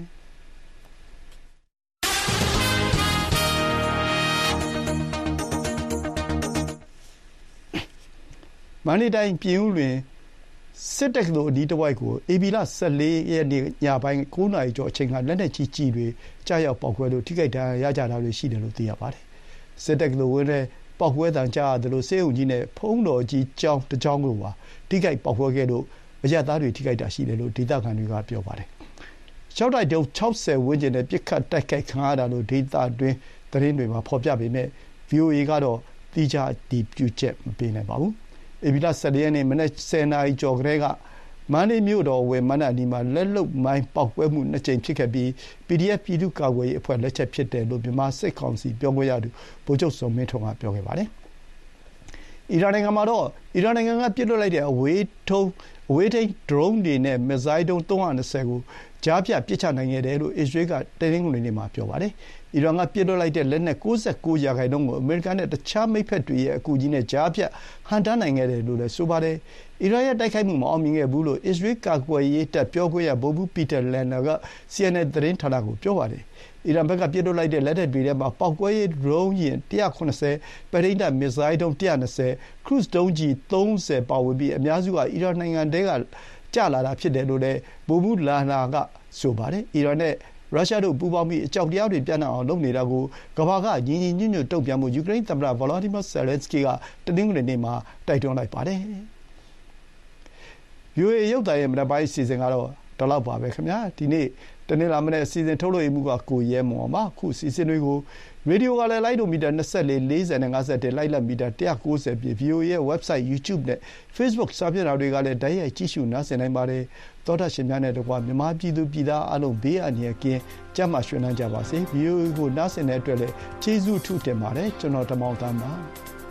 မန္တလေးတိုင်းပြင်ဦးလွင်စစ်တက္ကသိုလ်အနီးတစ်ဝိုက်ကိုဧပြီလ14ရက်နေ့ညပိုင်း9နာရီကျော်အချိန်ကလက်နက်ကြီးတွေကြားရောက်ပေါက်ကွဲလို့ထိခိုက်ဒဏ်ရာရကြတာတွေရှိတယ်လို့သိရပါတယ်။စစ်တက္ကသိုလ်ဝင်းထဲပေါက်ကွဲတံကြားရတယ်လို့စေအုပ်ကြီးနဲ့ဖုံးတော်ကြီးကျောင်းတစ်ကျောင်းကိုပါထိခိုက်ပေါက်ကွဲခဲ့လို့အရသားတွေထိခိုက်တာရှိတယ်လို့ဒေသခံတွေကပြောပါတယ်။၆တိုက်တုံး60ဝန်းကျင်နဲ့ပြစ်ခတ်တိုက်ခိုက်ခံရတာလို့ဒေသတွင်းသတင်းတွေမှာဖော်ပြပေမဲ့ VOA ကတော့တိကျအတည်ပြုချက်မပေးနိုင်ပါဘူး။ဧပြီလ14ရက်နေ့မနက်10နာရီကျော်ကလေးကမန္တလေးမြို့တော်ဝင်မန္တနီမှာလက်လုံမိုင်းပေါက်ကွဲမှု2ကြိမ်ဖြစ်ခဲ့ပြီး PDF ပြည်သူ့ကာကွယ်ရေးအဖွဲ့လက်ချက်ဖြစ်တယ်လို့မြန်မာစစ်ကောင်စီပြောခွင့်ရသူဗိုလ်ချုပ်စောမင်းထွန်းကပြောခဲ့ပါတယ်။အီရန်နိုင်ငံမှာတော့အီရန်နိုင်ငံကပစ်လွှတ်လိုက်တဲ့အဝေးထိန်းဒရုန်းတွေနဲ့မစ်ဇိုင်းဒုံး320ကိုကြားဖြတ်ပစ်ချနိုင်ခဲ့တယ်လို့အစ္စရေးကတနင်္ဂနွေနေ့မှာပြောပါတယ်။အီရန်ကပစ်လွှတ်လိုက်တဲ့လက်နက်69%ကိုအမေရိကန်နဲ့တခြားမိတ်ဖက်တွေရဲ့အကူအညီနဲ့ကြားဖြတ်ဟန်တားနိုင်ခဲ့တယ်လို့လည်းဆိုပါတယ်။အီရန်ရဲ့တိုက်ခိုက်မှုမအောင်မြင်ခဲ့ဘူးလို့အစ္စရေးကာကွယ်ရေးတပ်ပြောခွင့်ရဗိုလ်မှူးပီတာလန်နာက CNN သတင်းဌာနကိုပြောပါတယ်။အီရန်ဘက်ကပစ်လွှတ်လိုက်တဲ့လက်နက်တွေထဲမှာပေါက်ကွဲရေးဒရုန်းယာဉ်180ပဲ့ထိန်းတပ်မစ်ဇိုင်းဒုံး120ခရုဇ်ဒုံးကျည်30ပါဝင်ပြီးအများစုကအီရန်နိုင်ငံထဲကကျလာတာဖြစ်တယ်လို့လည်းဗိုလ်မှူးလာနာကဆိုပါတယ်။အီရန်နဲ့ရုရှားတို့ပူးပေါင်းပြီးအကြောက်တရားတွေပြန့်နှံ့အောင်လုပ်နေတာကိုကမ္ဘာကညီညီညွတ်ညွတ်တုံ့ပြန်မှုယူကရိန်းသမ္မတဗလော်ဒီမာဇယ်လန်စကီကတနင်္ဂနွေနေ့မှာတိုက်တွန်းလိုက်ပါတယ်။ VOA ရုပ်သံရဲ့မနက်ပိုင်းအစီအစဉ်ကတော့ဒီလောက်ပါပဲခင်ဗျာ။ဒီနေ့တနေ့လာမနေ့အစီအစဉ်ထုတ်လွှင့်မှုကကိုရဲမော်ပါခုအစီအစဉ်တွေကိုရေဒီယိုကလည်းလိုက်ဒိုမီတာ24 40နဲ့51လိုက်လက်မီတာ190ပြည့် VOA ရဲ့ website YouTube နဲ့ Facebook စာမျက်နှာတွေကလည်းတိုက်ရိုက်ကြည့်ရှုနားဆင်နိုင်ပါတယ်သောတာရှင်များနဲ့တကွာမြန်မာပြည်သူပြည်သားအလုံးဘေးအန္တရာယ်ကင်းကြမ်းမှရွှင်လန်းကြပါစေ VOA ကိုနားဆင်တဲ့အတွက်လည်းကျေးဇူးထူးတင်ပါတယ်ကျွန်တော်တမောင်သားပါ